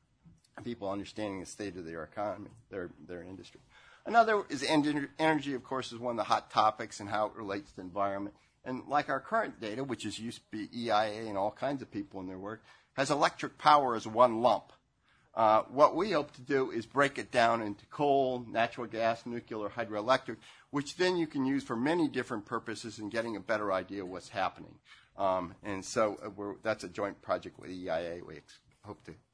People understanding the state of their economy, their their industry. Another is energy, of course, is one of the hot topics and how it relates to the environment. And like our current data, which is used to be E I A and all kinds of people in their work, has electric power as one lump. Uh, what we hope to do is break it down into coal, natural gas, nuclear, hydroelectric, which then you can use for many different purposes in getting a better idea of what's happening. Um, and so uh, we're, that's a joint project with E I A. We ex- hope to.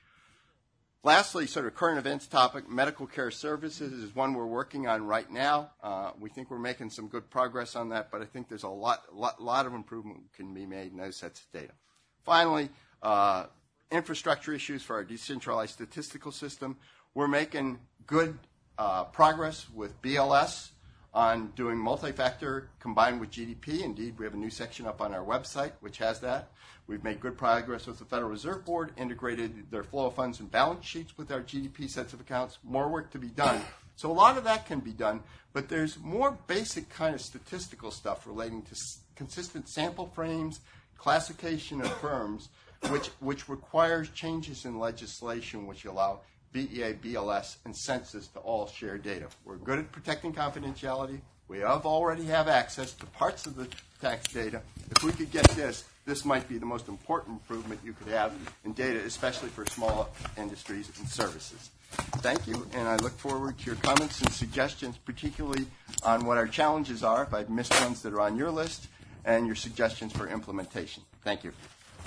Lastly, sort of current events topic, medical care services is one we're working on right now. Uh, we think we're making some good progress on that, but I think there's a lot, lot, lot of improvement can be made in those sets of data. Finally, uh, infrastructure issues for our decentralized statistical system. We're making good uh, progress with B L S on doing multi-factor combined with G D P. Indeed, we have a new section up on our website which has that. We've made good progress with the Federal Reserve Board, integrated their flow of funds and balance sheets with our G D P sets of accounts. More work to be done. So a lot of that can be done, but there's more basic kind of statistical stuff relating to s- consistent sample frames, classification of firms, which, which requires changes in legislation which allow B E A, B L S, and census to all share data. We're good at protecting confidentiality. We have already have access to parts of the tax data. If we could get this, this might be the most important improvement you could have in data, especially for small industries and services. Thank you, and I look forward to your comments and suggestions, particularly on what our challenges are, if I've missed ones that are on your list, and your suggestions for implementation. Thank you.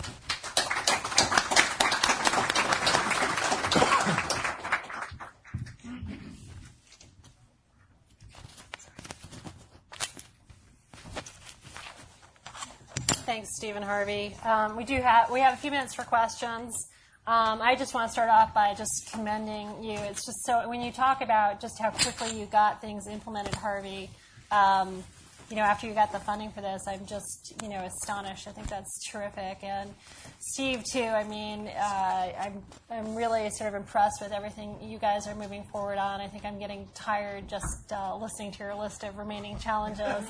Thanks, Stephen Harvey. Um, we do have we have a few minutes for questions. Um, I just want to start off by just commending you. It's just so when you talk about just how quickly you got things implemented, Harvey. Um, you know, after you got the funding for this, I'm just you know astonished. I think that's terrific. And Steve too. I mean, uh, I'm I'm really sort of impressed with everything you guys are moving forward on. I think I'm getting tired just uh, listening to your list of remaining challenges.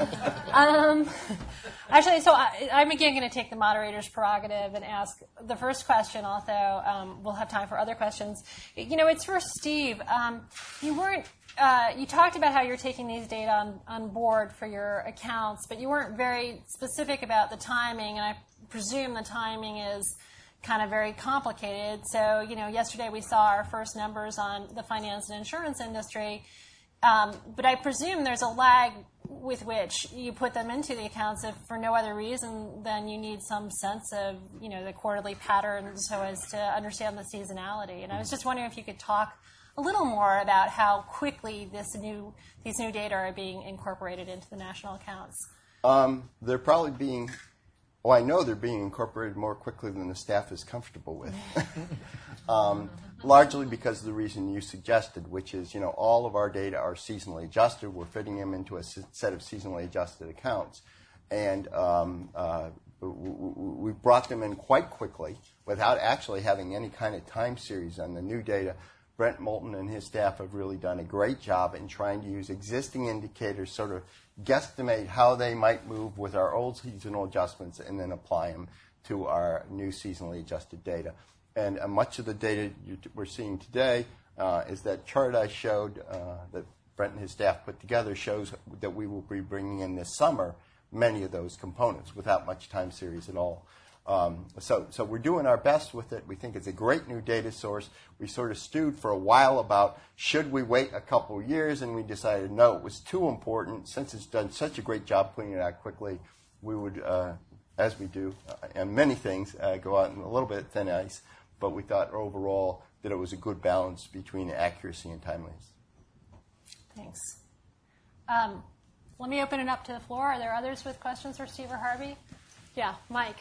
um, actually, so I, I'm again going to take the moderator's prerogative and ask the first question. Although um, we'll have time for other questions. You know, it's for Steve. Um, you weren't. Uh, you talked about how you're taking these data on, on board for your accounts, but you weren't very specific about the timing, and I presume the timing is kind of very complicated. So, you know, yesterday we saw our first numbers on the finance and insurance industry, um, but I presume there's a lag with which you put them into the accounts if for no other reason than you need some sense of, you know, the quarterly pattern so as to understand the seasonality. And I was just wondering if you could talk a little more about how quickly this new these new data are being incorporated into the national accounts. Um, they're probably being, well, I know they're being incorporated more quickly than the staff is comfortable with. um, largely because of the reason you suggested, which is, you know, all of our data are seasonally adjusted. We're fitting them into a set of seasonally adjusted accounts. And um, uh, we brought them in quite quickly without actually having any kind of time series on the new data. Brent Moulton and his staff have really done a great job in trying to use existing indicators, sort of guesstimate how they might move with our old seasonal adjustments, and then apply them to our new seasonally adjusted data. And uh, much of the data you t- we're seeing today uh, is that chart I showed uh, that Brent and his staff put together shows that we will be bringing in this summer many of those components without much time series at all. Um, so, so we're doing our best with it. We think it's a great new data source. We sort of stewed for a while about should we wait a couple of years, and we decided no, it was too important. Since it's done such a great job putting it out quickly, we would, uh, as we do, uh, and many things, uh, go out in a little bit thin ice. But we thought overall that it was a good balance between accuracy and timeliness. Thanks. Um, let me open it up to the floor. Are there others with questions for Steve or Harvey? Yeah, Mike.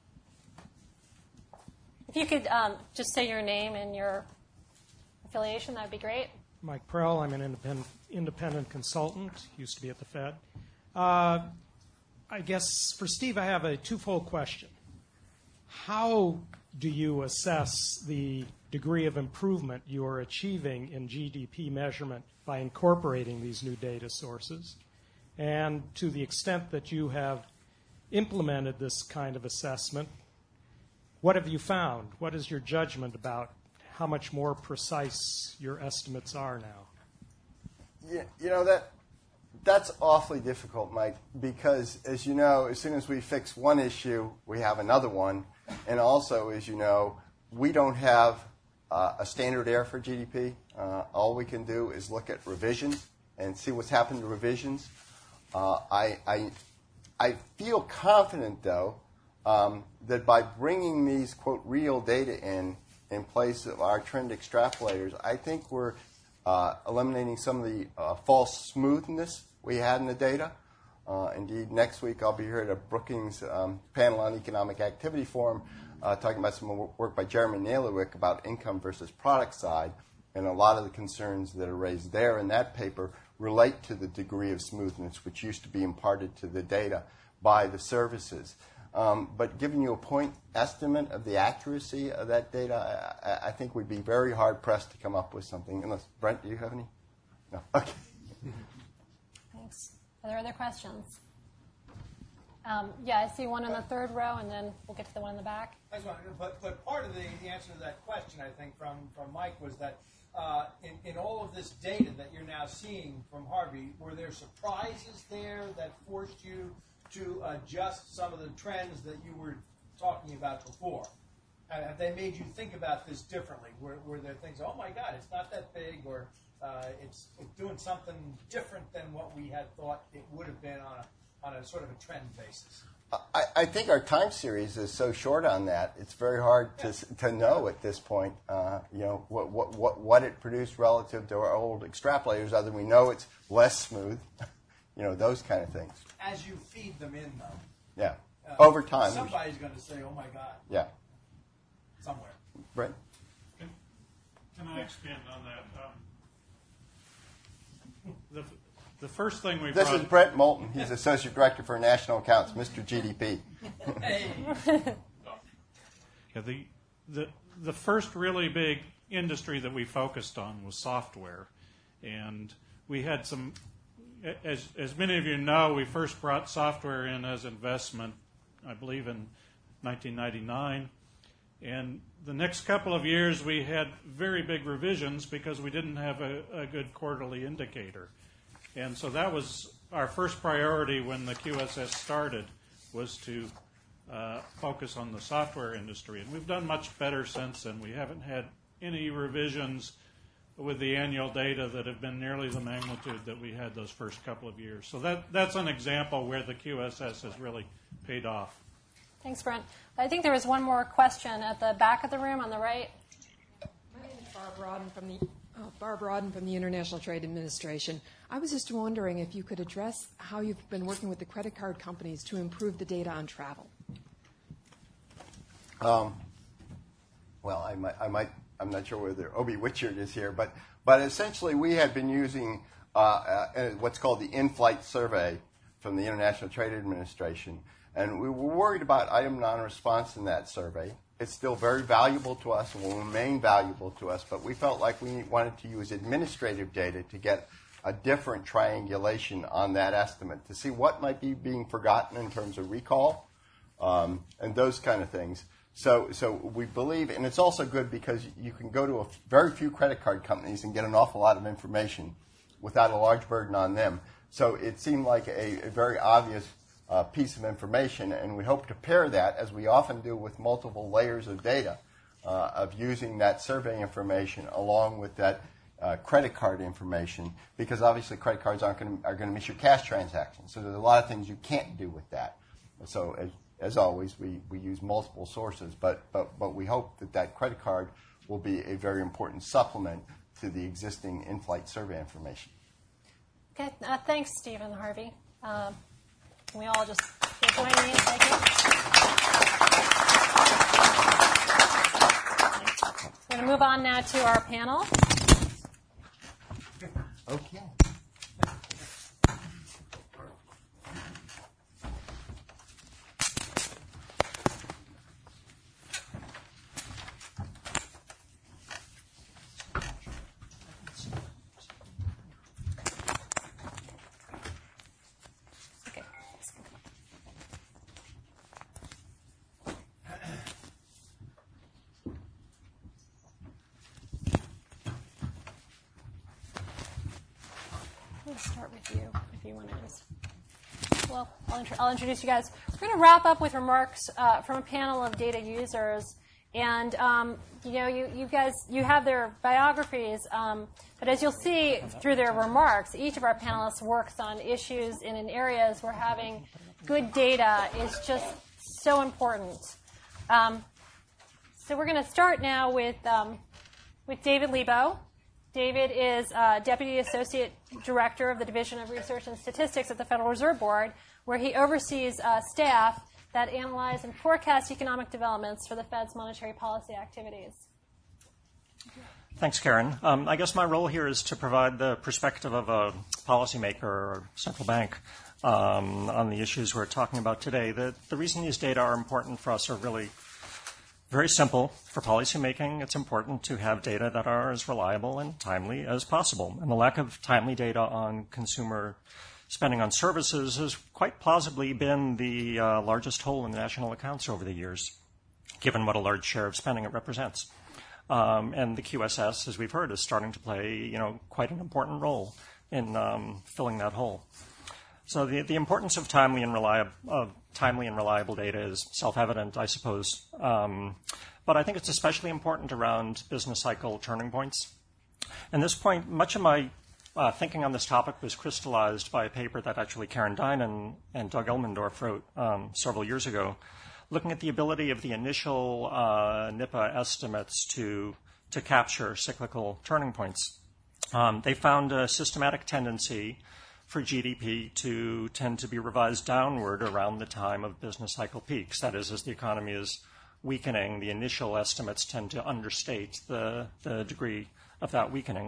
If you could um, just say your name and your affiliation, that would be great. Mike Prell. I'm an independent, independent consultant, used to be at the Fed. Uh, I guess for Steve, I have a twofold question. How do you assess the degree of improvement you are achieving in G D P measurement by incorporating these new data sources? And to the extent that you have implemented this kind of assessment, what have you found? What is your judgment about how much more precise your estimates are now? Yeah, you know, that that's awfully difficult, Mike, because, as you know, as soon as we fix one issue, we have another one. And also, as you know, we don't have uh, a standard error for G D P. Uh, all we can do is look at revisions and see what's happened to revisions. Uh, I, I, I feel confident, though, Um, that by bringing these, quote, real data in in place of our trend extrapolators, I think we're uh, eliminating some of the uh, false smoothness we had in the data. Uh, indeed, next week I'll be here at a Brookings um, panel on economic activity forum uh, talking about some work by Jeremy Naylerwick about income versus product side, and a lot of the concerns that are raised there in that paper relate to the degree of smoothness which used to be imparted to the data by the services. Um, but giving you a point estimate of the accuracy of that data, I, I think we'd be very hard-pressed to come up with something. Unless, Brent, do you have any? No. Okay. Thanks. Are there other questions? Um, yeah, I see one in the third row, and then we'll get to the one in the back. I just wanted, but, but part of the, the answer to that question, I think, from, from Mike was that uh, in, in all of this data that you're now seeing from Harvey, were there surprises there that forced you to adjust some of the trends that you were talking about before? Have they made you think about this differently? Were, were there things, oh my God, it's not that big, or uh, it's, it's doing something different than what we had thought it would have been on a, on a sort of a trend basis? I, I think our time series is so short on that, it's very hard to to know at this point, uh, you know, what, what, what, what it produced relative to our old extrapolators, other than we know it's less smooth, you know, those kind of things. As you feed them in, though. Yeah. Uh, Over time. Somebody's going to say, oh my God. Yeah. Somewhere. Brent? Can, can I expand on that? Um, the, the first thing we This brought... is Brent Moulton. He's Associate Director for National Accounts, Mister G D P. Hey. Yeah, the, the, the first really big industry that we focused on was software. And we had some... As, as many of you know, we first brought software in as investment, I believe, in nineteen ninety-nine. And the next couple of years, we had very big revisions because we didn't have a, a good quarterly indicator. And so that was our first priority when the Q S S started, was to uh, focus on the software industry. And we've done much better since then. We haven't had any revisions with the annual data that have been nearly the magnitude that we had those first couple of years. So that, that's an example where the Q S S has really paid off. Thanks, Brent. I think there was one more question at the back of the room on the right. My name is Barb Rodden from the uh, Barb Rodden from the International Trade Administration. I was just wondering if you could address how you've been working with the credit card companies to improve the data on travel. Um, well, I might, I might, I'm not sure whether Obi Witchard is here, but, but essentially we have been using uh, uh, what's called the in-flight survey from the International Trade Administration. And we were worried about item non-response in that survey. It's still very valuable to us and will remain valuable to us, but we felt like we wanted to use administrative data to get a different triangulation on that estimate to see what might be being forgotten in terms of recall um, and those kind of things. So, so we believe, and it's also good because you can go to a f- very few credit card companies and get an awful lot of information without a large burden on them. So it seemed like a, a very obvious Uh, piece of information, and we hope to pair that, as we often do with multiple layers of data, uh, of using that survey information along with that uh, credit card information, because obviously credit cards aren't going to are going to miss your cash transactions. So there's a lot of things you can't do with that. So as, as always, we, we use multiple sources, but, but but we hope that that credit card will be a very important supplement to the existing in-flight survey information. Okay, uh, thanks, Stephen Harvey. Um, Can we all just join me in thank you? We're going to move on now to our panel. Okay. Start with you, if you want to just. Well, I'll, int- I'll introduce you guys. We're going to wrap up with remarks uh, from a panel of data users, and um, you know, you, you guys, you have their biographies, um, but as you'll see through their remarks, each of our panelists works on issues and in areas where having good data is just so important. Um, so we're going to start now with um, with David Lebo. David is uh, Deputy Associate Director of the Division of Research and Statistics at the Federal Reserve Board, where he oversees uh, staff that analyze and forecast economic developments for the Fed's monetary policy activities. Thanks, Karen. Um, I guess my role here is to provide the perspective of a policymaker or central bank um, on the issues we're talking about today. The, the reason these data are important for us are really very simple. For policymaking, it's important to have data that are as reliable and timely as possible. And the lack of timely data on consumer spending on services has quite plausibly been the uh, largest hole in the national accounts over the years, given what a large share of spending it represents. Um, and the Q S S, as we've heard, is starting to play, you know, quite an important role in um, filling that hole. So the, the importance of timely and reliable, of timely and reliable data is self-evident, I suppose. Um, but I think it's especially important around business cycle turning points. And this point, much of my uh, thinking on this topic was crystallized by a paper that actually Karen Dinan and Doug Elmendorf wrote um, several years ago, looking at the ability of the initial uh, N I P A estimates to, to capture cyclical turning points. Um, they found a systematic tendency for G D P to tend to be revised downward around the time of business cycle peaks. That is, as the economy is weakening, the initial estimates tend to understate the, the degree of that weakening.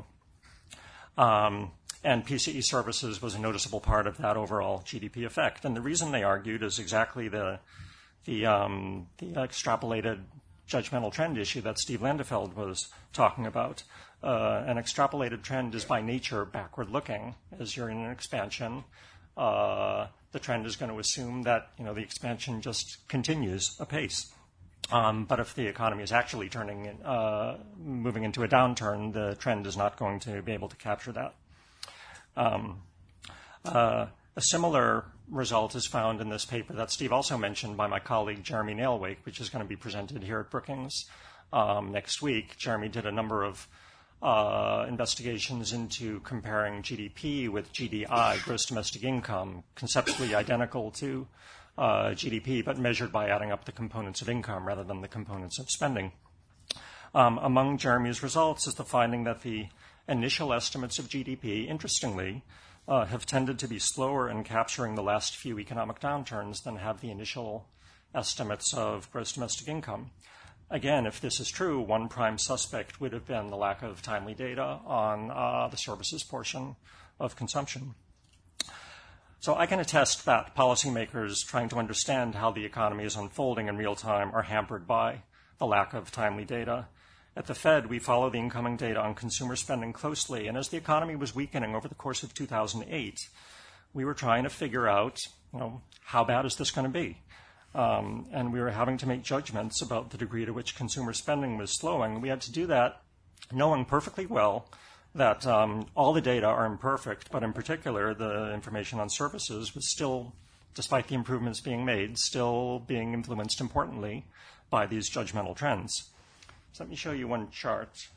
Um, and P C E services was a noticeable part of that overall G D P effect. And the reason they argued is exactly the, the, um, the extrapolated judgmental trend issue that Steve Landefeld was talking about. Uh, an extrapolated trend is by nature backward-looking. As you're in an expansion, uh, the trend is going to assume that, you know, the expansion just continues apace. Um, but if the economy is actually turning, uh, moving into a downturn, the trend is not going to be able to capture that. Um, uh, a similar result is found in this paper that Steve also mentioned by my colleague Jeremy Nailwake, which is going to be presented here at Brookings um, next week. Jeremy did a number of uh, investigations into comparing G D P with G D I, gross domestic income, conceptually identical to uh, G D P, but measured by adding up the components of income rather than the components of spending. Um, among Jeremy's results is the finding that the initial estimates of G D P, interestingly, uh, have tended to be slower in capturing the last few economic downturns than have the initial estimates of gross domestic income. Again, if this is true, one prime suspect would have been the lack of timely data on uh, the services portion of consumption. So I can attest that policymakers trying to understand how the economy is unfolding in real time are hampered by the lack of timely data. At the Fed, we follow the incoming data on consumer spending closely, and as the economy was weakening over the course of two thousand eight, we were trying to figure out, you know, how bad is this going to be? Um, and we were having to make judgments about the degree to which consumer spending was slowing. We had to do that knowing perfectly well that um, all the data are imperfect, but in particular, the information on services was still, despite the improvements being made, still being influenced importantly by these judgmental trends. So let me show you one chart.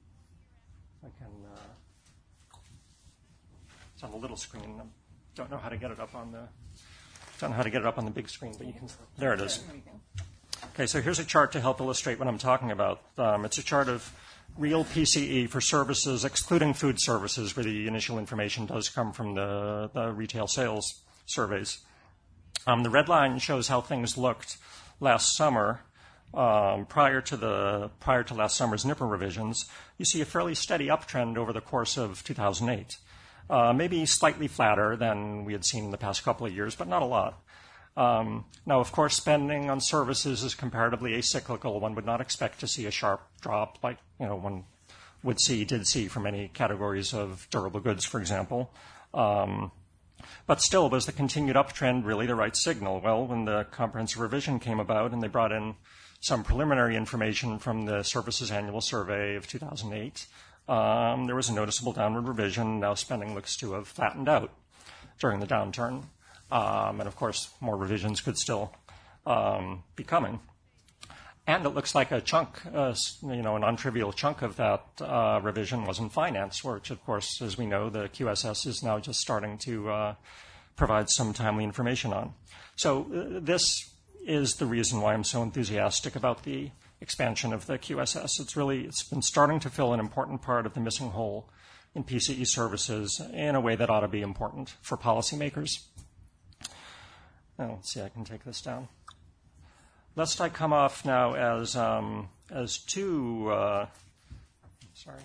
I can, uh, it's on the little screen. I don't know how to get it up on the, don't know how to get it up on the big screen, but you can, there it is. Okay, so here's a chart to help illustrate what I'm talking about. Um, it's a chart of real P C E for services, excluding food services, where the initial information does come from the, the retail sales surveys. Um, the red line shows how things looked last summer. Um, prior to the prior to last summer's N I P A revisions, you see a fairly steady uptrend over the course of two thousand eight. Uh, maybe slightly flatter than we had seen in the past couple of years, but not a lot. Um, now, of course, spending on services is comparatively acyclical. One would not expect to see a sharp drop like, you know, one would see, did see for many categories of durable goods, for example. Um, but still, was the continued uptrend really the right signal? Well, when the comprehensive revision came about and they brought in some preliminary information from the Services Annual Survey of two thousand eight, um, there was a noticeable downward revision. Now spending looks to have flattened out during the downturn. Um, and, of course, more revisions could still um, be coming. And it looks like a chunk, uh, you know, a non-trivial chunk of that uh, revision was in finance, which, of course, as we know, the Q S S is now just starting to uh, provide some timely information on. So uh, this is the reason why I'm so enthusiastic about the expansion of the Q S S. It's really, it's been starting to fill an important part of the missing hole in P C E services in a way that ought to be important for policymakers. Now, let's see, I can take this down. Lest I come off now as um, as too, uh, sorry.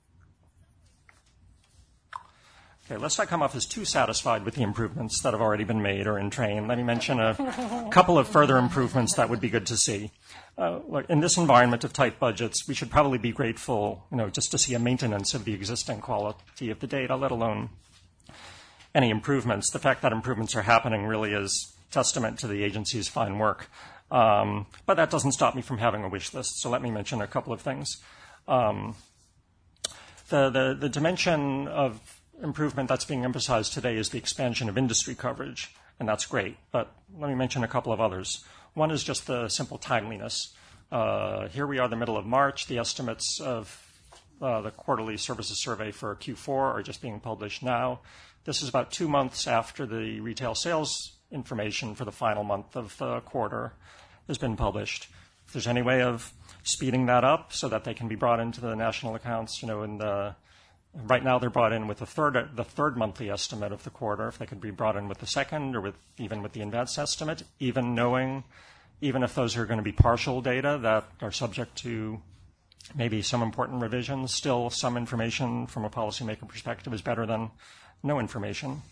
Okay, lest I come off as too satisfied with the improvements that have already been made or in train, let me mention a couple of further improvements that would be good to see. Uh, look, in this environment of tight budgets, we should probably be grateful, you know, just to see a maintenance of the existing quality of the data, let alone any improvements. The fact that improvements are happening really is testament to the agency's fine work. Um, but that doesn't stop me from having a wish list, so let me mention a couple of things. Um, the, the, the dimension of improvement that's being emphasized today is the expansion of industry coverage, and that's great. But let me mention a couple of others. One is just the simple timeliness. Uh, here we are, the middle of March. The estimates of uh, the quarterly services survey for Q four are just being published now. This is about two months after the retail sales information for the final month of the quarter has been published. If there's any way of speeding that up so that they can be brought into the national accounts, you know, in the right now they're brought in with the third the third monthly estimate of the quarter. If they could be brought in with the second or with even with the advanced estimate, even knowing, even if those are going to be partial data that are subject to maybe some important revisions, still some information from a policymaker perspective is better than no information.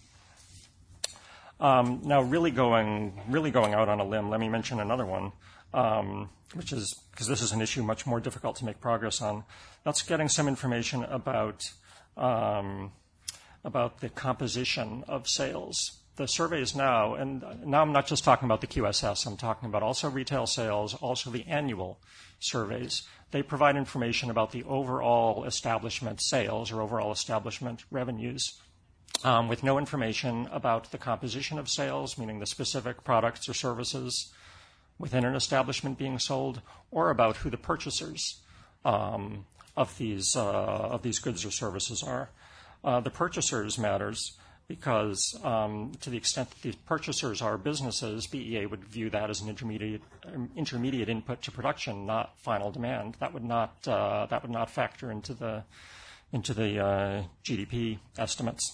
Um, now, really going really going out on a limb, let me mention another one, um, which is, because this is an issue much more difficult to make progress on. That's getting some information about um, about the composition of sales. The surveys now, and now I'm not just talking about the Q S S, I'm talking about also retail sales, also the annual surveys. They provide information about the overall establishment sales or overall establishment revenues, um, with no information about the composition of sales, meaning the specific products or services within an establishment being sold, or about who the purchasers um, of these uh, of these goods or services are. Uh, the purchasers matters because um, to the extent that these purchasers are businesses, B E A would view that as an intermediate um, intermediate input to production, not final demand. That would not uh, that would not factor into the into the uh, G D P estimates.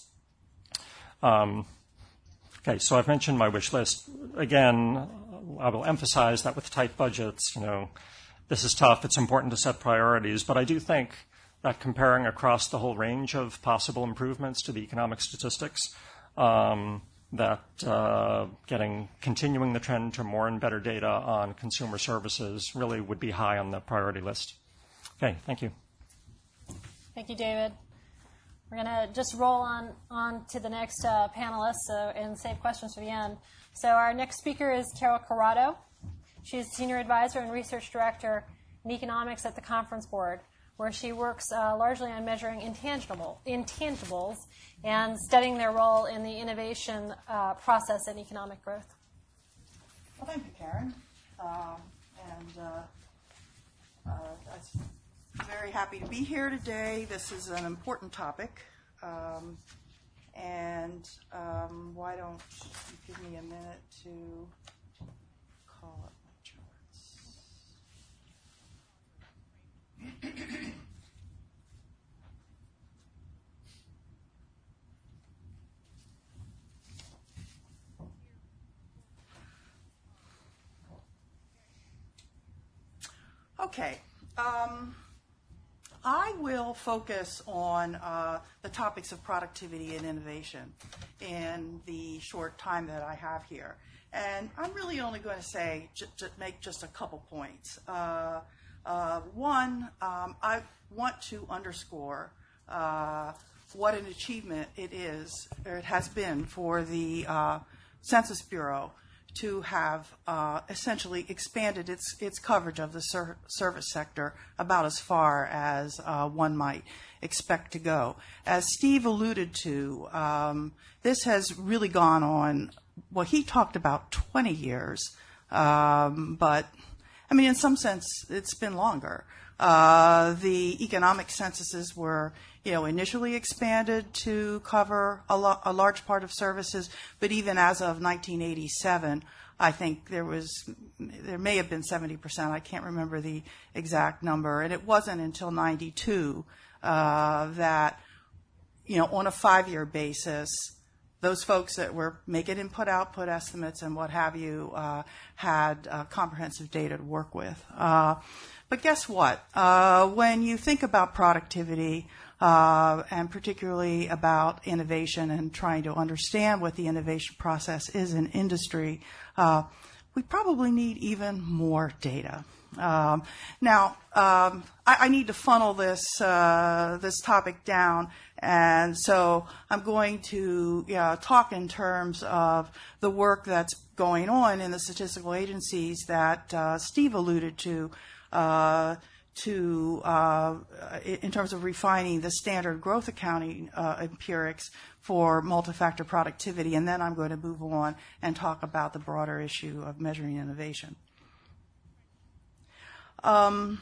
Um, okay, so I've mentioned my wish list. Again, I will emphasize that with tight budgets, you know, this is tough. It's important to set priorities, but I do think that comparing across the whole range of possible improvements to the economic statistics, um, that uh, getting continuing the trend to more and better data on consumer services really would be high on the priority list. Okay, thank you. Thank you, David. We're going to just roll on, on to the next uh, panelist so, and save questions for the end. So our next speaker is Carol Corrado. She's Senior Advisor and Research Director in Economics at the Conference Board, where she works uh, largely on measuring intangible, intangibles and studying their role in the innovation uh, process and economic growth. Well, thank you, Karen. Um, and uh, uh, I'm very happy to be here today. This is an important topic. Um, and um, why don't you give me a minute to call up my charts. Okay. Um, I will focus on uh, the topics of productivity and innovation in the short time that I have here. And I'm really only going to say, j- j- make just a couple points. Uh, uh, one, um, I want to underscore uh, what an achievement it is, or it has been, for the uh, Census Bureau to have uh, essentially expanded its its coverage of the ser- service sector about as far as uh, one might expect to go. As Steve alluded to, um, this has really gone on, well, he talked about twenty years, um, but, I mean, in some sense, it's been longer. Uh, the economic censuses were, you know, initially expanded to cover a, lo- a large part of services, but even as of nineteen eighty-seven, I think there was, there may have been seventy percent. I can't remember the exact number. And it wasn't until ninety-two uh, that, you know, on a five-year basis, those folks that were making input-output estimates and what have you uh, had uh, comprehensive data to work with. Uh, but guess what? Uh, when you think about productivity, uh, and particularly about innovation and trying to understand what the innovation process is in industry, uh, we probably need even more data. Um, now, um, I, I need to funnel this uh, this topic down, and so I'm going to yeah, talk in terms of the work that's going on in the statistical agencies that uh, Steve alluded to, uh, to, uh, in terms of refining the standard growth accounting uh, empirics for multi-factor productivity, and then I'm going to move on and talk about the broader issue of measuring innovation. Um,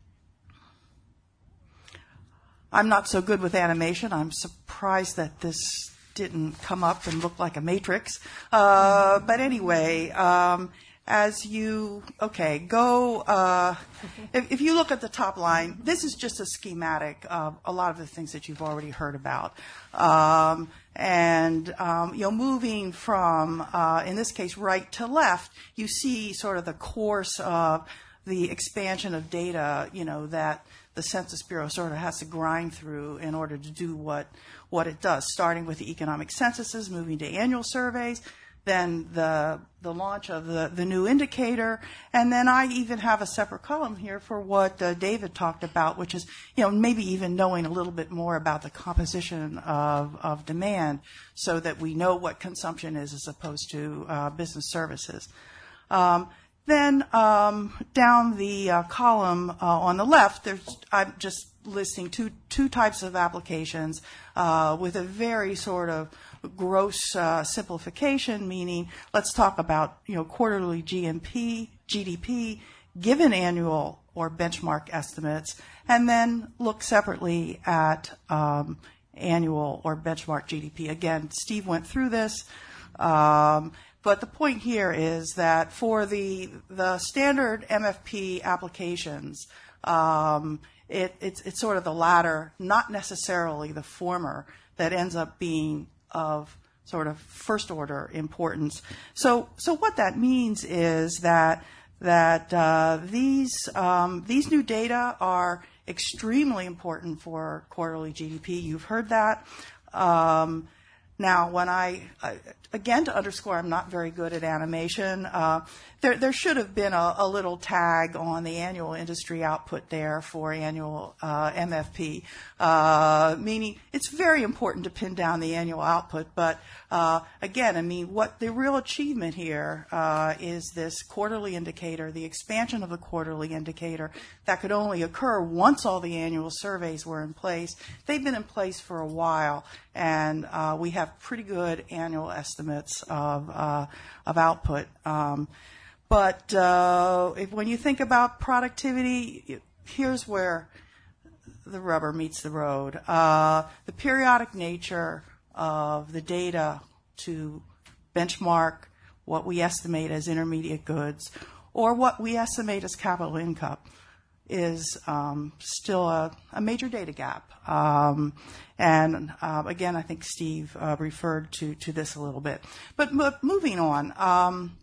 I'm not so good with animation. I'm surprised that this didn't come up and look like a matrix. Uh, but anyway, um, as you, okay, go, uh, if, if you look at the top line, this is just a schematic of a lot of the things that you've already heard about. Um, and, um, you know, moving from, uh, in this case, right to left, you see sort of the course of the expansion of data, you know, that the Census Bureau sort of has to grind through in order to do what, what it does, starting with the economic censuses, moving to annual surveys, then the the launch of the, the new indicator, and then I even have a separate column here for what uh, David talked about, which is, you know, maybe even knowing a little bit more about the composition of, of demand so that we know what consumption is as opposed to uh, business services. Um, Then um, down the uh, column uh, on the left, there's, I'm just listing two two types of applications uh, with a very sort of gross uh, simplification, meaning let's talk about, you know, quarterly G N P, G D P, given annual or benchmark estimates, and then look separately at um, annual or benchmark G D P. Again, Steve went through this. Um, But the point here is that for the the standard M F P applications, um, it, it's, it's sort of the latter, not necessarily the former, that ends up being of sort of first order importance. So so what that means is that that uh, these um, these new data are extremely important for quarterly G D P. You've heard that. Um, Now, when I, uh, again, to underscore, I'm not very good at animation. Uh, there, there should have been a, a little tag on the annual industry output there for annual uh, M F P, uh, meaning it's very important to pin down the annual output. But uh, again, I mean, what the real achievement here uh, is this quarterly indicator, the expansion of the quarterly indicator that could only occur once all the annual surveys were in place. They've been in place for a while, and uh, we have pretty good annual estimates of uh, of output. Um, but uh, if, when you think about productivity, here's where the rubber meets the road. Uh, the periodic nature of the data to benchmark what we estimate as intermediate goods or what we estimate as capital income is um, still a, a major data gap. Um, and uh, again, I think Steve uh, referred to, to this a little bit. But mo- moving on, um,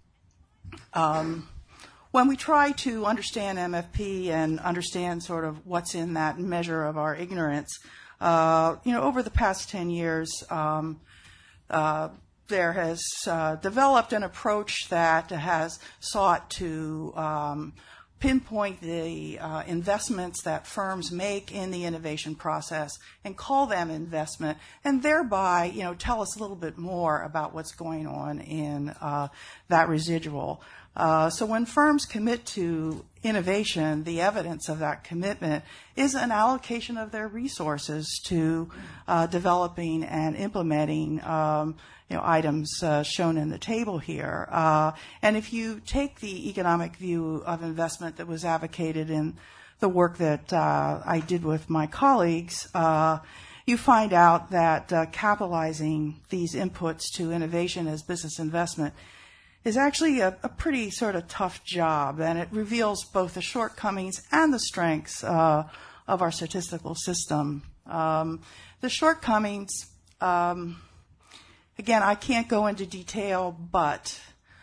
um, when we try to understand M F P and understand sort of what's in that measure of our ignorance, uh, you know, over the past ten years, um, uh, there has uh, developed an approach that has sought to um, pinpoint the uh, investments that firms make in the innovation process and call them investment, and thereby, you know, tell us a little bit more about what's going on in uh, that residual. Uh, so when firms commit to innovation, the evidence of that commitment is an allocation of their resources to uh, developing and implementing um, you know, items uh, shown in the table here. Uh, and if you take the economic view of investment that was advocated in the work that uh, I did with my colleagues, uh, you find out that uh, capitalizing these inputs to innovation as business investment is actually a, a pretty sort of tough job, and it reveals both the shortcomings and the strengths uh, of our statistical system. Um, the shortcomings, um, again, I can't go into detail, but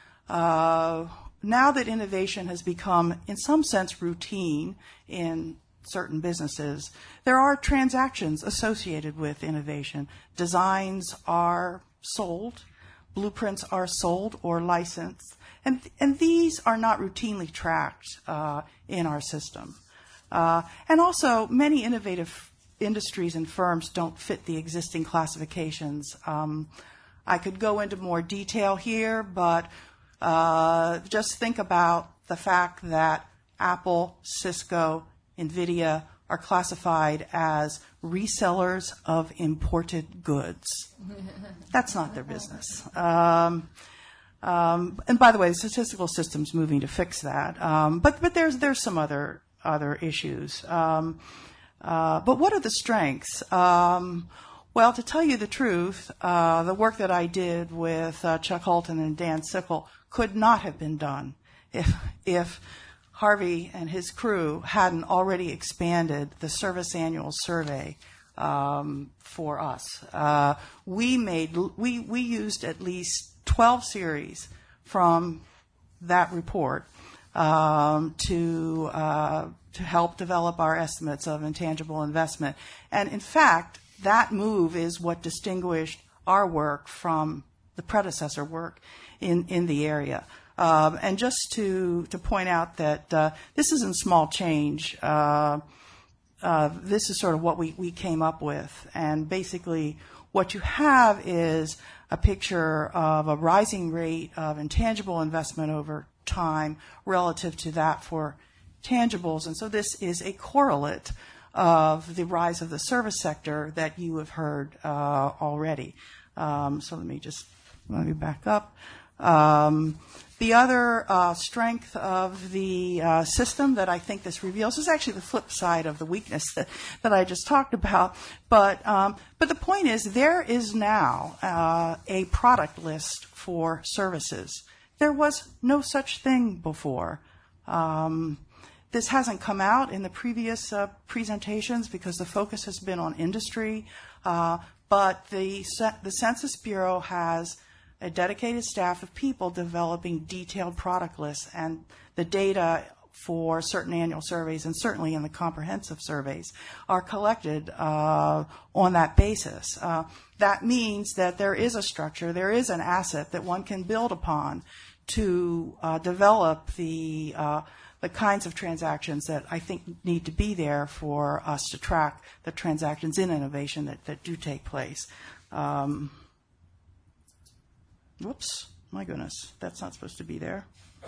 uh, now that innovation has become, in some sense, routine in certain businesses, there are transactions associated with innovation. Designs are sold. Blueprints are sold or licensed, and and these are not routinely tracked uh, in our system. Uh, and also, many innovative industries and firms don't fit the existing classifications. Um, I could go into more detail here, but uh, just think about the fact that Apple, Cisco, NVIDIA are classified as resellers of imported goods. That's not their business. Um, um, and by the way, the statistical system's moving to fix that. Um, but but there's there's some other other issues. Um, uh, but what are the strengths? Um, well, to tell you the truth, uh, the work that I did with uh, Chuck Holton and Dan Sickle could not have been done if if Harvey and his crew hadn't already expanded the service annual survey um, for us. Uh, we made we we used at least twelve series from that report um, to uh, to help develop our estimates of intangible investment. And in fact, that move is what distinguished our work from the predecessor work in, in the area. Um, and just to, to point out that uh, this isn't small change. Uh, uh, this is sort of what we, we came up with. And basically what you have is a picture of a rising rate of intangible investment over time relative to that for tangibles. And so this is a correlate of the rise of the service sector that you have heard uh, already. Um, so let me just let me back up. Um, the other uh, strength of the uh, system that I think this reveals is actually the flip side of the weakness that, that I just talked about. But um, but the point is there is now uh, a product list for services. There was no such thing before. Um, This hasn't come out in the previous uh, presentations because the focus has been on industry, uh, but the, the Census Bureau has a dedicated staff of people developing detailed product lists, and the data for certain annual surveys and certainly in the comprehensive surveys are collected uh, on that basis. Uh, that means that there is a structure, there is an asset that one can build upon to uh, develop the uh, the kinds of transactions that I think need to be there for us to track the transactions in innovation that, that do take place. Um, whoops, my goodness, that's not supposed to be there.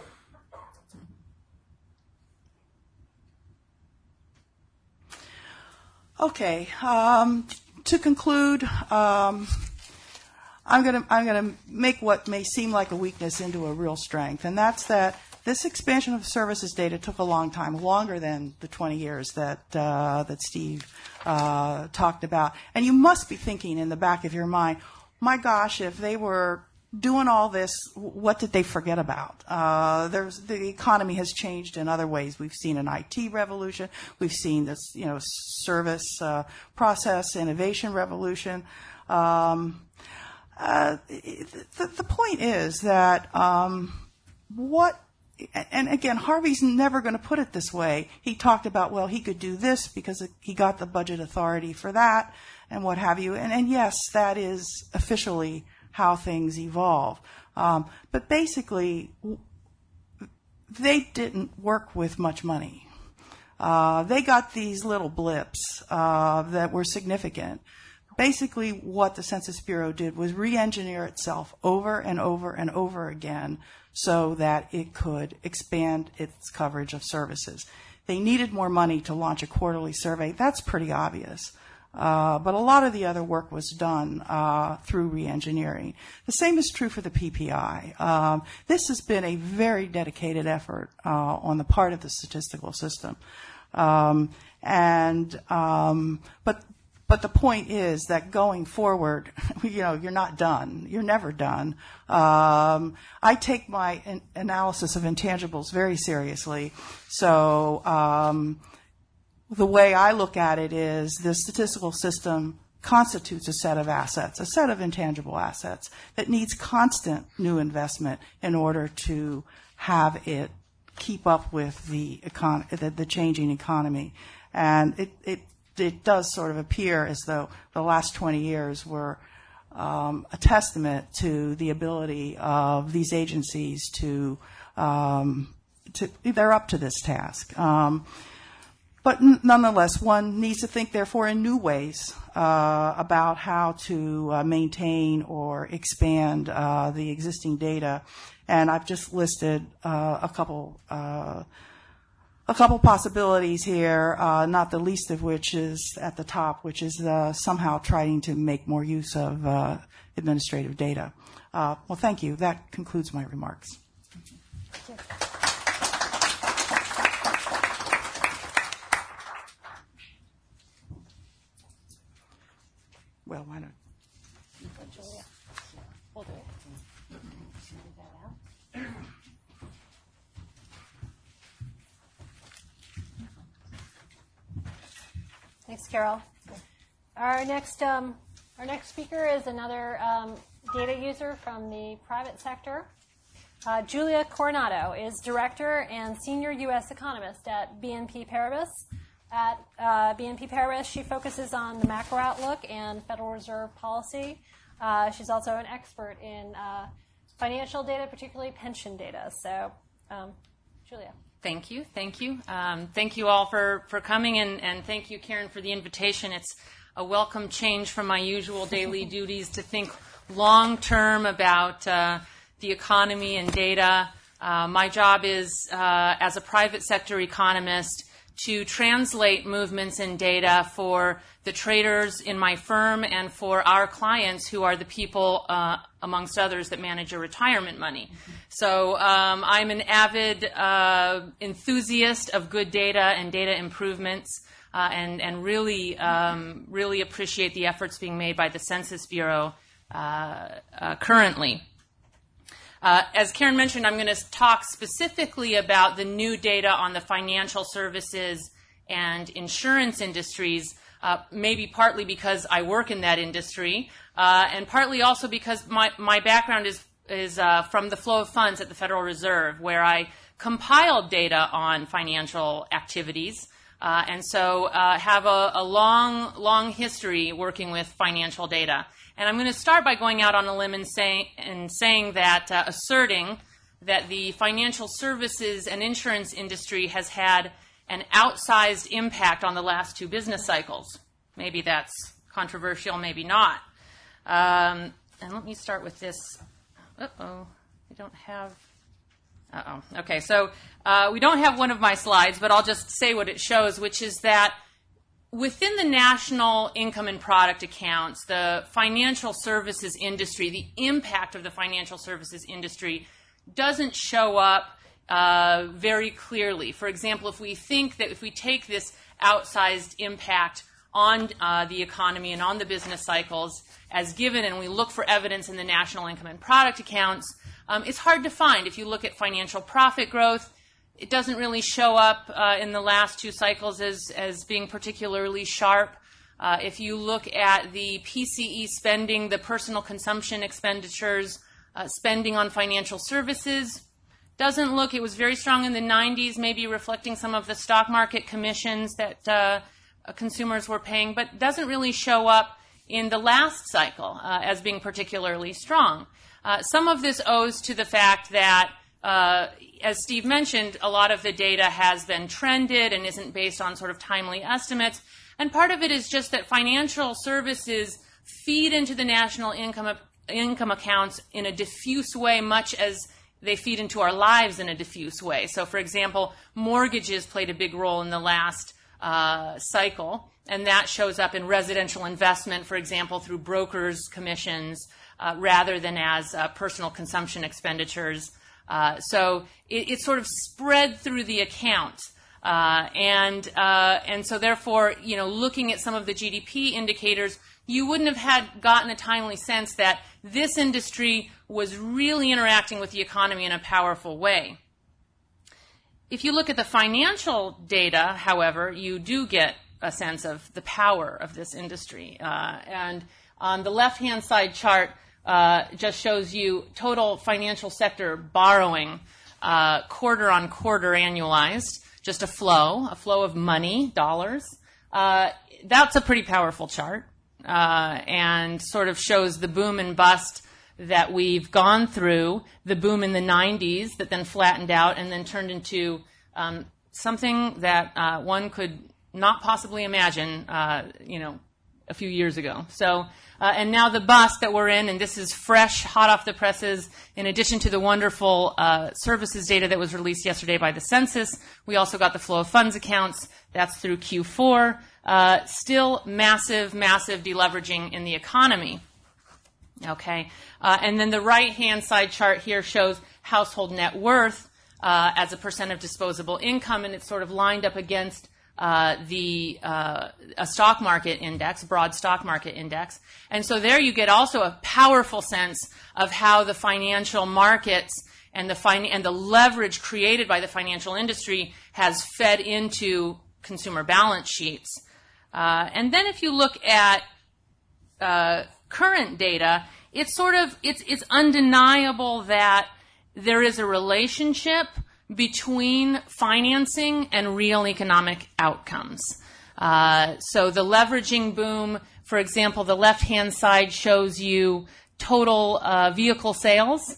Okay, um, to conclude, um, I'm going to I'm going to make what may seem like a weakness into a real strength, and that's that this expansion of services data took a long time, longer than the twenty years that uh, that Steve uh, talked about. And you must be thinking in the back of your mind, my gosh, if they were doing all this, what did they forget about? Uh, there's the economy has changed in other ways. We've seen an I T revolution. We've seen this, you know, service uh, process innovation revolution. Um, uh, the, the point is that um, what And again, Harvey's never going to put it this way. He talked about, well, he could do this because he got the budget authority for that and what have you. And, and yes, that is officially how things evolve. Um, but basically, they didn't work with much money. Uh, they got these little blips uh, that were significant. Basically, what the Census Bureau did was re-engineer itself over and over and over again so that it could expand its coverage of services. They needed more money to launch a quarterly survey. That's pretty obvious. Uh, but a lot of the other work was done uh, through re-engineering. The same is true for the P P I. Um, this has been a very dedicated effort uh, on the part of the statistical system. Um, and um, but But the point is that going forward, you know, you're not done. You're never done. Um, I take my an- analysis of intangibles very seriously. So um, the way I look at it is the statistical system constitutes a set of assets, a set of intangible assets that needs constant new investment in order to have it keep up with the econ- the, the changing economy. And it, it it does sort of appear as though the last twenty years were um, a testament to the ability of these agencies to, um, to they're up to this task. Um, but n- nonetheless, one needs to think, therefore, in new ways uh, about how to uh, maintain or expand uh, the existing data. And I've just listed uh, a couple uh a couple possibilities here, uh, not the least of which is at the top, which is uh, somehow trying to make more use of uh, administrative data. Uh, well, thank you. That concludes my remarks. Well, why not? Julia, we'll do it. Thanks, Carol. Our next, um, our next speaker is another um, data user from the private sector. Uh, Julia Coronado is director and senior U S economist at B N P Paribas. At uh, B N P Paribas, she focuses on the macro outlook and Federal Reserve policy. Uh, she's also an expert in uh, financial data, particularly pension data. So, um, Julia. Thank you. Thank you. Um, thank you all for, for coming, and, and thank you, Karen, for the invitation. It's a welcome change from my usual daily duties to think long-term about uh, the economy and data. Uh, my job is, uh, as a private sector economist, to translate movements in data for the traders in my firm and for our clients, who are the people, uh, amongst others, that manage your retirement money. So um, I'm an avid uh, enthusiast of good data and data improvements, uh, and, and really, um, really appreciate the efforts being made by the Census Bureau uh, uh, currently. Uh, as Karen mentioned, I'm going to talk specifically about the new data on the financial services and insurance industries, uh, maybe partly because I work in that industry, uh, and partly also because my, my background is, is uh, from the flow of funds at the Federal Reserve, where I compiled data on financial activities, uh, and so uh, have a, a long, long history working with financial data. And I'm going to start by going out on a limb and, say, and saying that, uh, asserting that the financial services and insurance industry has had an outsized impact on the last two business cycles. Maybe that's controversial, maybe not. Um, and let me start with this. Uh-oh, we don't have... Uh-oh. Okay, so uh, we don't have one of my slides, but I'll just say what it shows, which is that within the national income and product accounts, the financial services industry, the impact of the financial services industry doesn't show up uh, very clearly. For example, if we think that if we take this outsized impact on uh, the economy and on the business cycles as given, and we look for evidence in the national income and product accounts, um, it's hard to find. If you look at financial profit growth, it doesn't really show up uh, in the last two cycles as, as being particularly sharp. Uh, if you look at the P C E spending, the personal consumption expenditures, uh, spending on financial services, doesn't look, it was very strong in the nineties, maybe reflecting some of the stock market commissions that uh, consumers were paying, but doesn't really show up in the last cycle uh, as being particularly strong. Uh, some of this owes to the fact that Uh, as Steve mentioned, a lot of the data has been trended and isn't based on sort of timely estimates. And part of it is just that financial services feed into the national income, income accounts in a diffuse way, much as they feed into our lives in a diffuse way. So, for example, mortgages played a big role in the last uh, cycle, and that shows up in residential investment, for example, through brokers' commissions, uh, rather than as uh, personal consumption expenditures. Uh, so it, it's sort of spread through the account, uh, and uh, and so therefore, you know, looking at some of the G D P indicators, you wouldn't have had gotten a timely sense that this industry was really interacting with the economy in a powerful way. If you look at the financial data, however, you do get a sense of the power of this industry, uh, and on the left-hand side chart, Uh, just shows you total financial sector borrowing uh, quarter on quarter annualized, just a flow, a flow of money, dollars. Uh, that's a pretty powerful chart uh, and sort of shows the boom and bust that we've gone through, the boom in the nineties that then flattened out and then turned into um, something that uh, one could not possibly imagine, uh, you know, a few years ago. So, uh, and now the bust that we're in, and this is fresh, hot off the presses, in addition to the wonderful uh, services data that was released yesterday by the census, we also got the flow of funds accounts. That's through Q four. Uh, still massive, massive deleveraging in the economy. Okay. Uh, and then the right-hand side chart here shows household net worth uh, as a percent of disposable income, and it's sort of lined up against uh, the uh, a stock market index, broad stock market index. And so there you get also a powerful sense of how the financial markets and the fin- and the leverage created by the financial industry has fed into consumer balance sheets. Uh, and then if you look at uh, current data, it's sort of it's it's undeniable that there is a relationship between financing and real economic outcomes. Uh, so the leveraging boom, for example, the left-hand side shows you total uh, vehicle sales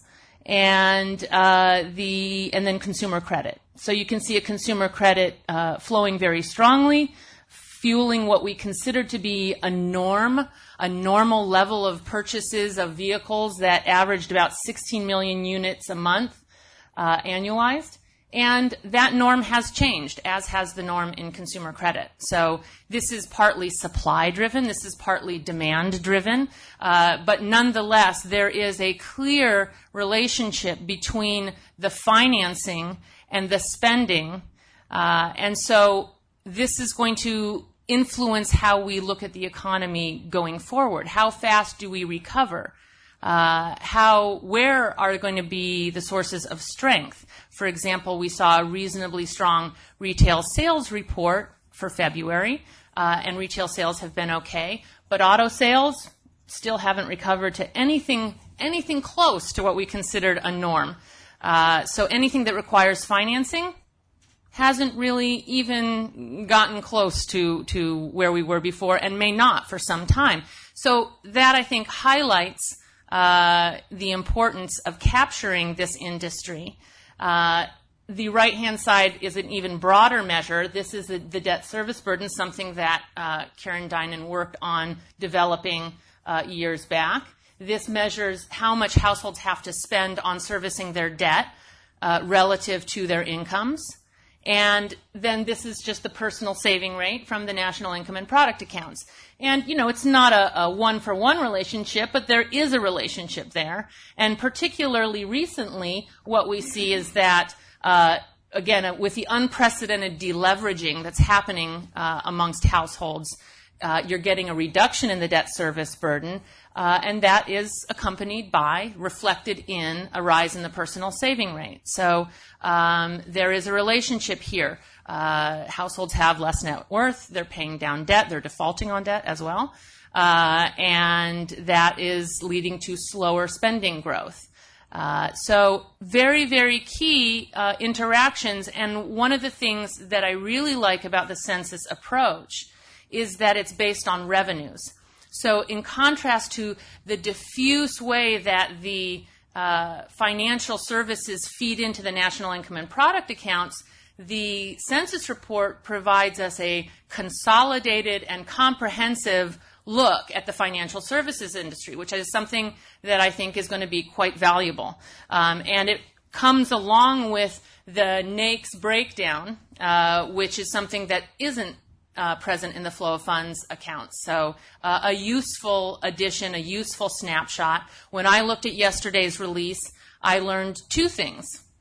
and uh, the and then consumer credit. So you can see a consumer credit uh, flowing very strongly, fueling what we consider to be a norm, a normal level of purchases of vehicles that averaged about sixteen million units a month uh, annualized. And that norm has changed, as has the norm in consumer credit. So this is partly supply-driven, this is partly demand-driven, uh, but nonetheless, there is a clear relationship between the financing and the spending. Uh, and so this is going to influence how we look at the economy going forward. How fast do we recover? Uh, how, where are going to be the sources of strength? For example, we saw a reasonably strong retail sales report for February, uh, and retail sales have been okay, but auto sales still haven't recovered to anything, anything close to what we considered a norm. Uh, so anything that requires financing hasn't really even gotten close to, to where we were before and may not for some time. So that, I think, highlights uh, the importance of capturing this industry. Uh, the right-hand side is an even broader measure. This is the, the debt service burden, something that uh, Karen Dinan worked on developing uh, years back. This measures how much households have to spend on servicing their debt uh, relative to their incomes. And then this is just the personal saving rate from the national income and product accounts. And, you know, it's not a, a one-for-one relationship, but there is a relationship there. And particularly recently, what we see is that, uh, again, uh, with the unprecedented deleveraging that's happening uh, amongst households, uh, you're getting a reduction in the debt service burden, uh, and that is accompanied by, reflected in, a rise in the personal saving rate. So um, there is a relationship here. Uh, households have less net worth, they're paying down debt, they're defaulting on debt as well, uh, and that is leading to slower spending growth. Uh, so very, very key uh, interactions, and one of the things that I really like about the census approach is that it's based on revenues. So in contrast to the diffuse way that the uh, financial services feed into the national income and product accounts, the census report provides us a consolidated and comprehensive look at the financial services industry, which is something that I think is going to be quite valuable. Um, and it comes along with the N A I C S breakdown, uh, which is something that isn't Uh, present in the flow of funds accounts. So uh, a useful addition, a useful snapshot. When I looked at yesterday's release, I learned two things.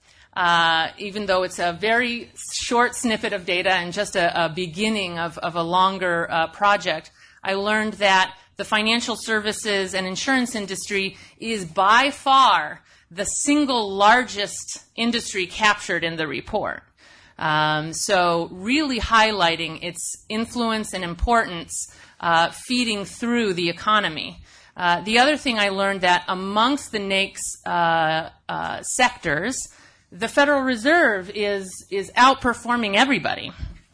Uh, even though it's a very short snippet of data and just a, a beginning of, of a longer uh, project, I learned that the financial services and insurance industry is by far the single largest industry captured in the report. Um, so really highlighting its influence and importance uh, feeding through the economy. Uh, the other thing I learned that amongst the N A I C S uh, uh, sectors, the Federal Reserve is is outperforming everybody.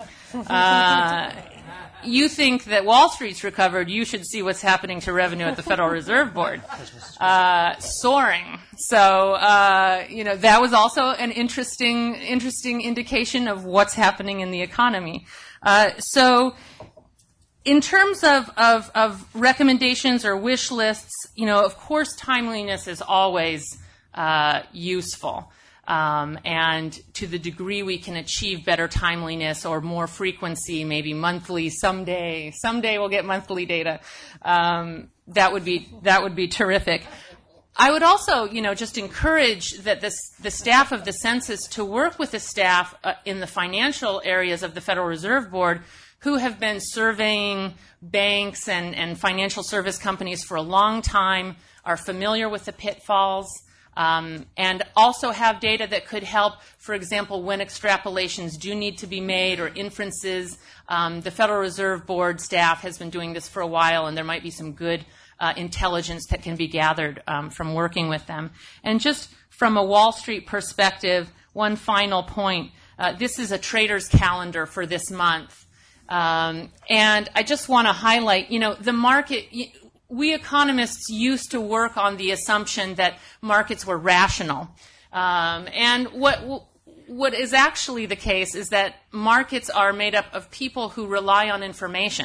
Uh, you think that Wall Street's recovered, you should see what's happening to revenue at the Federal Reserve Board. Uh, soaring. So, uh, you know, that was also an interesting, interesting indication of what's happening in the economy. Uh, so, in terms of, of, of recommendations or wish lists, you know, of course, timeliness is always uh, useful. Um, and to the degree we can achieve better timeliness or more frequency, maybe monthly, someday, someday we'll get monthly data. Um, that would be that would be terrific. I would also, you know, just encourage that this, the staff of the census to work with the staff uh, in the financial areas of the Federal Reserve Board who have been surveying banks and, and financial service companies for a long time, are familiar with the pitfalls, um, and also have data that could help, for example, when extrapolations do need to be made or inferences. Um, the Federal Reserve Board staff has been doing this for a while, and there might be some good uh, intelligence that can be gathered um, from working with them. And just from a Wall Street perspective, one final point. Uh, this is a trader's calendar for this month. Um, and I just want to highlight, you know, the market, we economists used to work on the assumption that markets were rational. Um, and what what is actually the case is that markets are made up of people who rely on information.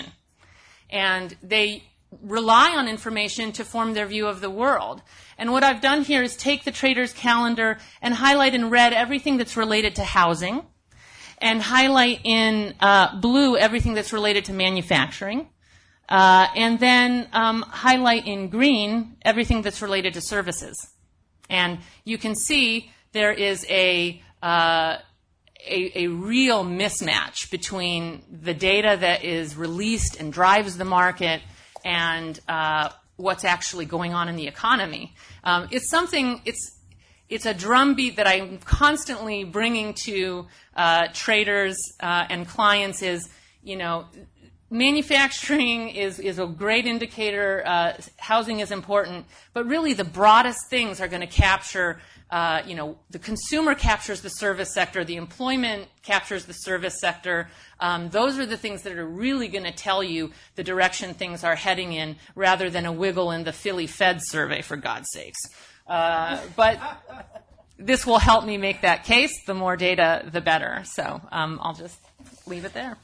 And they rely on information to form their view of the world. And what I've done here is take the trader's calendar and highlight in red everything that's related to housing, and highlight in uh, blue everything that's related to manufacturing, uh, and then um, highlight in green everything that's related to services. And you can see there is a, uh, a, a real mismatch between the data that is released and drives the market and uh, what's actually going on in the economy. Um, it's something, it's It's a drumbeat that I'm constantly bringing to uh, traders uh, and clients is, you know, manufacturing is, is a great indicator. Uh, housing is important. But really the broadest things are going to capture, uh, you know, the consumer captures the service sector. The employment captures the service sector. Um, those are the things that are really going to tell you the direction things are heading in rather than a wiggle in the Philly Fed survey, for God's sakes. Uh, but this will help me make that case. The more data, the better. So um, I'll just leave it there.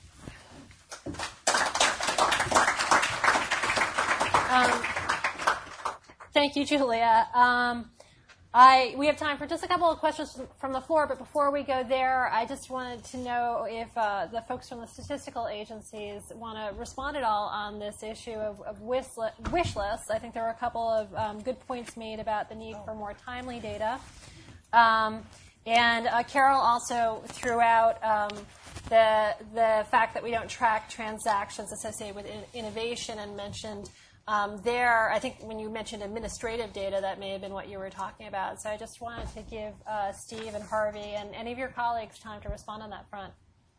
Um, thank you, Julia. Um, I, we have time for just a couple of questions from the floor, but before we go there, I just wanted to know if uh, the folks from the statistical agencies want to respond at all on this issue of, of wish, li- wish lists. I think there were a couple of um, good points made about the need for more timely data. Um, and uh, Carol also threw out um, the, the fact that we don't track transactions associated with in- innovation and mentioned Um, there, I think when you mentioned administrative data, that may have been what you were talking about. So I just wanted to give uh, Steve and Harvey and any of your colleagues time to respond on that front.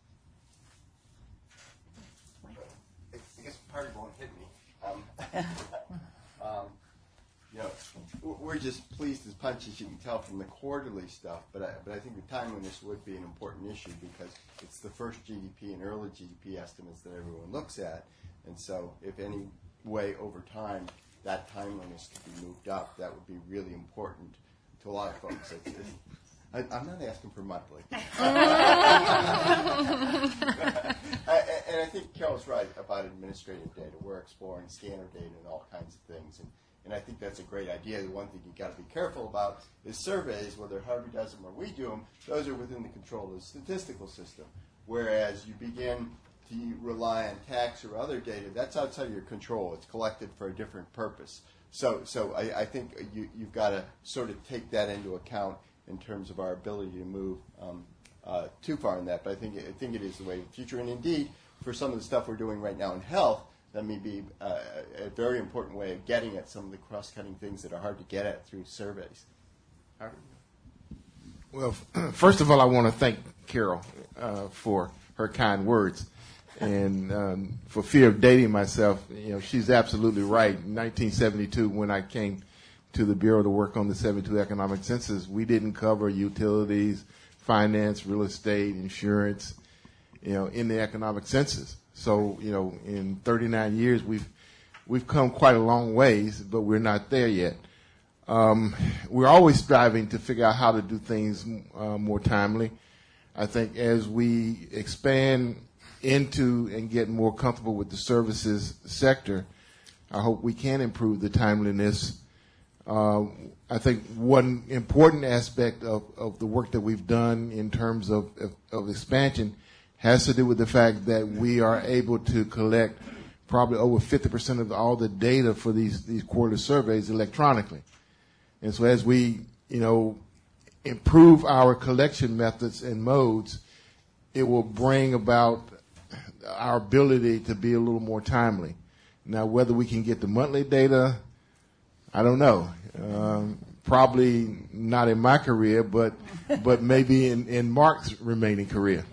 I guess Harvey won't hit me. Um, um, you know, we're just pleased as punch, as you can tell from the quarterly stuff. But I, but I think the timeliness would be an important issue because it's the first G D P and early G D P estimates that everyone looks at. And so if any way over time that timeliness could be moved up, that would be really important to a lot of folks. It's, it's, I, I'm not asking for monthly. I, and I think Carol's right about administrative data. We're exploring scanner data and all kinds of things, and, and I think that's a great idea. The one thing you've got to be careful about is surveys, whether Harvey does them or we do them. Those are within the control of the statistical system, whereas you begin to rely on tax or other data, that's outside of your control. It's collected for a different purpose. So so I, I think you, you've got to sort of take that into account in terms of our ability to move um, uh, too far in that. But I think, I think it is the way of the future. And indeed, for some of the stuff we're doing right now in health, that may be uh, a very important way of getting at some of the cross-cutting things that are hard to get at through surveys. Harvey? Well, first of all, I want to thank Carol uh, for her kind words. And um, for fear of dating myself, you know, she's absolutely right. In nineteen seventy-two, when I came to the Bureau to work on the seventy-two economic census, we didn't cover utilities, finance, real estate, insurance, you know, in the economic census. So, you know, in thirty-nine years, we've we've come quite a long ways, but we're not there yet. Um, we're always striving to figure out how to do things uh, more timely. I think as we expand into and get more comfortable with the services sector, I hope we can improve the timeliness. Uh, I think one important aspect of, of the work that we've done in terms of, of, of expansion has to do with the fact that we are able to collect probably over fifty percent of all the data for these, these quarterly surveys electronically. And so as we, you know, improve our collection methods and modes, it will bring about our ability to be a little more timely. Now, whether we can get the monthly data, I don't know. Um, probably not in my career, but but maybe in, in Mark's remaining career.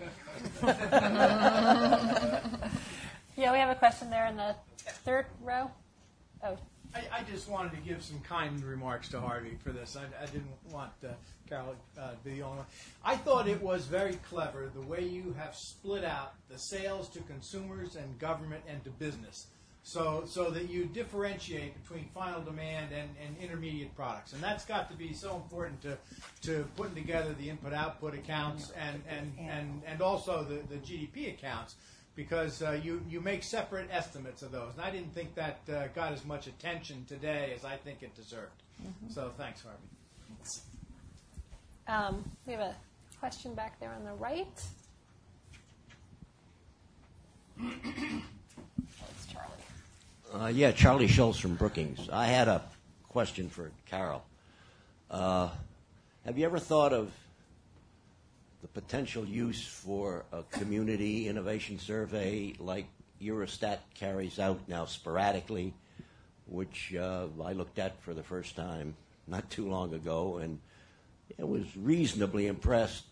Yeah, we have a question there in the third row. Oh. I, I just wanted to give some kind remarks to Harvey for this. I, I didn't want uh, Carol uh, to be the only one. I thought it was very clever the way you have split out the sales to consumers and government and to business, so so that you differentiate between final demand and, and intermediate products. And that's got to be so important to to putting together the input-output accounts and, and, and, and also the, the G D P accounts, because uh, you, you make separate estimates of those. And I didn't think that uh, got as much attention today as I think it deserved. Mm-hmm. So thanks, Harvey. Thanks. Um, we have a question back there on the right. That's Charlie. Uh, yeah, Charlie Schultz from Brookings. I had a question for Carol. Uh, have you ever thought of the potential use for a community innovation survey like Eurostat carries out now sporadically, which uh, I looked at for the first time not too long ago, and I was reasonably impressed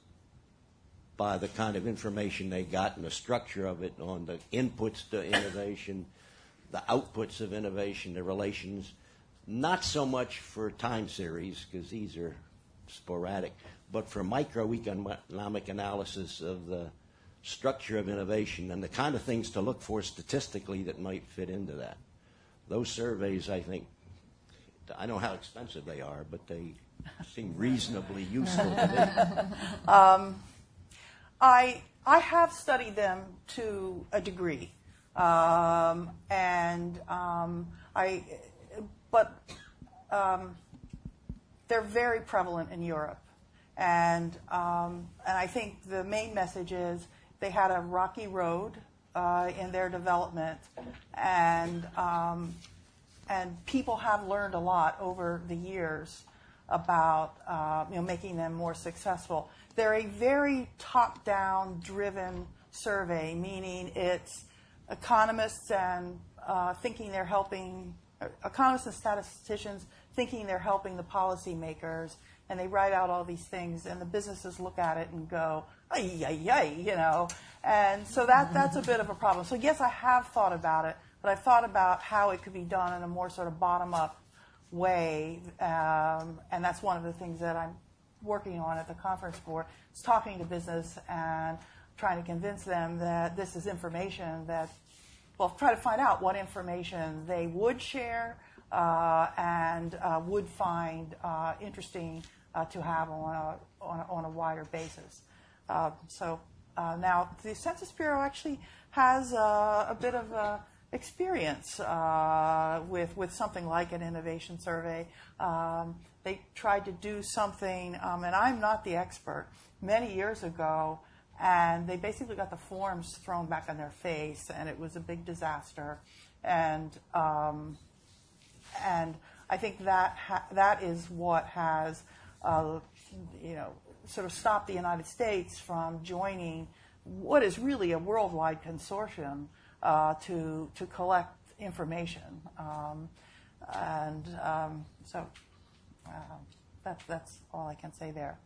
by the kind of information they got and the structure of it on the inputs to innovation, the outputs of innovation, the relations, not so much for time series, because these are sporadic, but for microeconomic analysis of the structure of innovation and the kind of things to look for statistically that might fit into that. Those surveys, I think, I don't know how expensive they are, but they seem reasonably useful to me. Um, I I have studied them to a degree, um, and um, I, but um, they're very prevalent in Europe, and um, and I think the main message is they had a rocky road uh, in their development, and um, and people have learned a lot over the years about uh, you know making them more successful. They're a very top-down driven survey, meaning it's economists and uh, thinking they're helping economists and statisticians thinking they're helping the policymakers, and they write out all these things, and the businesses look at it and go, ay, ay, ay, you know. And so that that's a bit of a problem. So yes, I have thought about it, but I've thought about how it could be done in a more sort of bottom-up way, um, and that's one of the things that I'm working on at the conference for, is talking to business and trying to convince them that this is information that, well, try to find out what information they would share uh, and uh, would find uh, interesting uh, to have on a, on a, on a wider basis. Uh, so uh, now the Census Bureau actually has uh, a bit of uh, experience uh, with with something like an innovation survey. Um, they tried to do something, um, and I'm not the expert, many years ago, and they basically got the forms thrown back on their face, and it was a big disaster. And um, and I think that ha- that is what has, uh, you know, sort of stopped the United States from joining what is really a worldwide consortium uh, to to collect information. Um, and um, so uh, that, that's all I can say there.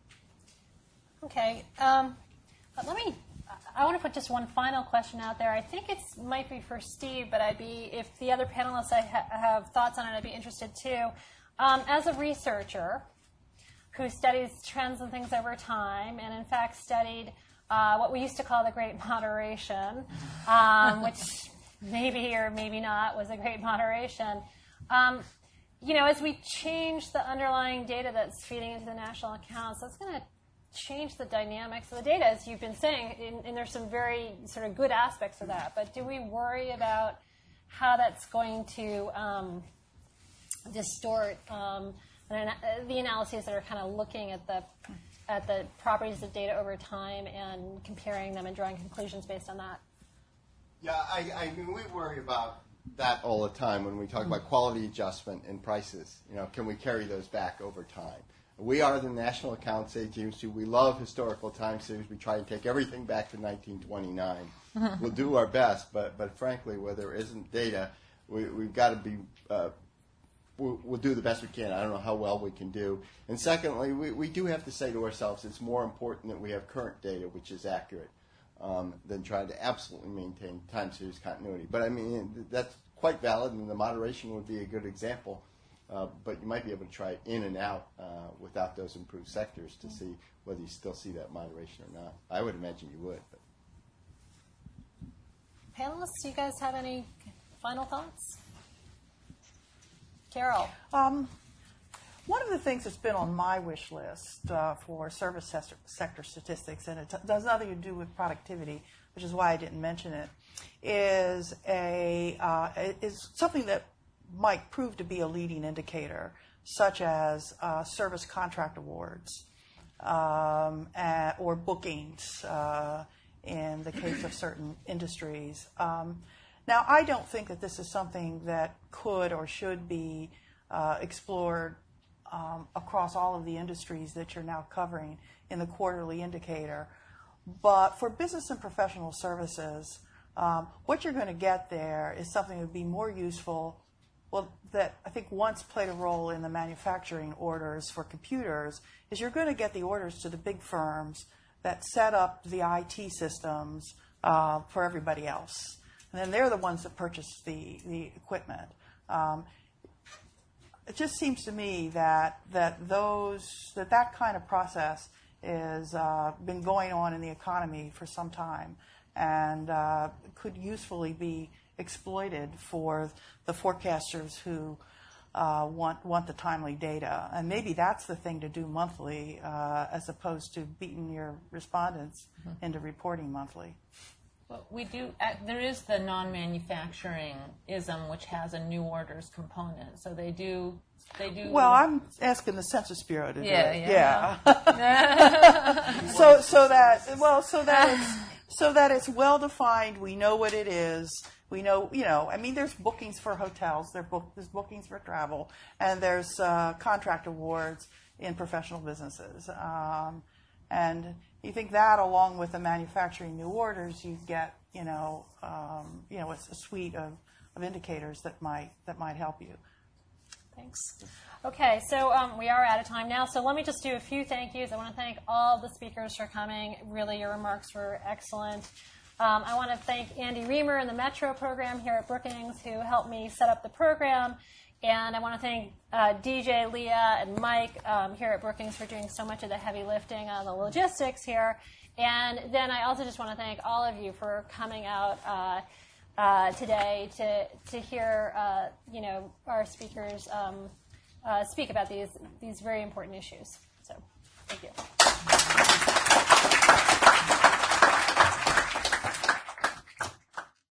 Okay. Um, but let me, I want to put just one final question out there. I think it might be for Steve, but I'd be, if the other panelists I ha- have thoughts on it, I'd be interested too. Um, as a researcher who studies trends and things over time, and in fact studied uh, what we used to call the Great Moderation, um, which maybe or maybe not was a Great Moderation. Um, you know, as we change the underlying data that's feeding into the national accounts, that's going to change the dynamics of the data, as you've been saying, and, and there's some very sort of good aspects of that, but do we worry about how that's going to um, distort um, an, uh, the analyses that are kind of looking at the at the properties of data over time and comparing them and drawing conclusions based on that? Yeah, I, I mean, we worry about that all the time when we talk about quality adjustment and prices. You know, can we carry those back over time? We are the National Accounts Agency. We love historical time series. We try and take everything back to nineteen twenty-nine. Mm-hmm. We'll do our best, but, but frankly, where there isn't data, we, we've got to be, uh, we'll, we'll do the best we can. I don't know how well we can do. And secondly, we, we do have to say to ourselves, it's more important that we have current data, which is accurate, um, than trying to absolutely maintain time series continuity. But I mean, that's quite valid, and the moderation would be a good example. Uh, but you might be able to try it in and out uh, without those improved sectors to see whether you still see that moderation or not. I would imagine you would. But. Panelists, do you guys have any final thoughts? Carol. Um, one of the things that's been on my wish list uh, for service sector, sector statistics, and it t- does nothing to do with productivity, which is why I didn't mention it, is a uh, is something that might prove to be a leading indicator, such as uh, service contract awards um, and, or bookings uh, in the case of certain industries. Um, now, I don't think that this is something that could or should be uh, explored um, across all of the industries that you're now covering in the quarterly indicator. But for business and professional services, um, what you're going to get there is something that would be more useful. Well, that I think once played a role in the manufacturing orders for computers is you're going to get the orders to the big firms that set up the I T systems uh, for everybody else. And then they're the ones that purchase the, the equipment. Um, it just seems to me that that those that that kind of process has uh, been going on in the economy for some time and uh, could usefully be exploited for the forecasters who uh, want want the timely data. And maybe that's the thing to do monthly uh, as opposed to beating your respondents mm-hmm. into reporting monthly. Well, we do. Uh, there is the non-manufacturing ism, which has a new orders component. So they do. They do. Well, I'm asking the Census Bureau to yeah, do it. Yeah. yeah. so so that well so that it's, so that it's well defined. We know what it is. We know, you know, I mean, there's bookings for hotels, there book, there's bookings for travel, and there's uh, contract awards in professional businesses. Um, and you think that, along with the manufacturing new orders, you get, you know, um, you know, it's a suite of, of indicators that might that might help you. Thanks. Okay, so um, we are out of time now. So let me just do a few thank yous. I want to thank all the speakers for coming. Really, your remarks were excellent. Um, I want to thank Andy Reamer and the Metro program here at Brookings who helped me set up the program. And I want to thank uh, D J, Leah, and Mike um, here at Brookings for doing so much of the heavy lifting on the logistics here. And then I also just want to thank all of you for coming out uh, uh, today to to hear uh, you know our speakers um, uh, speak about these these very important issues. So thank you.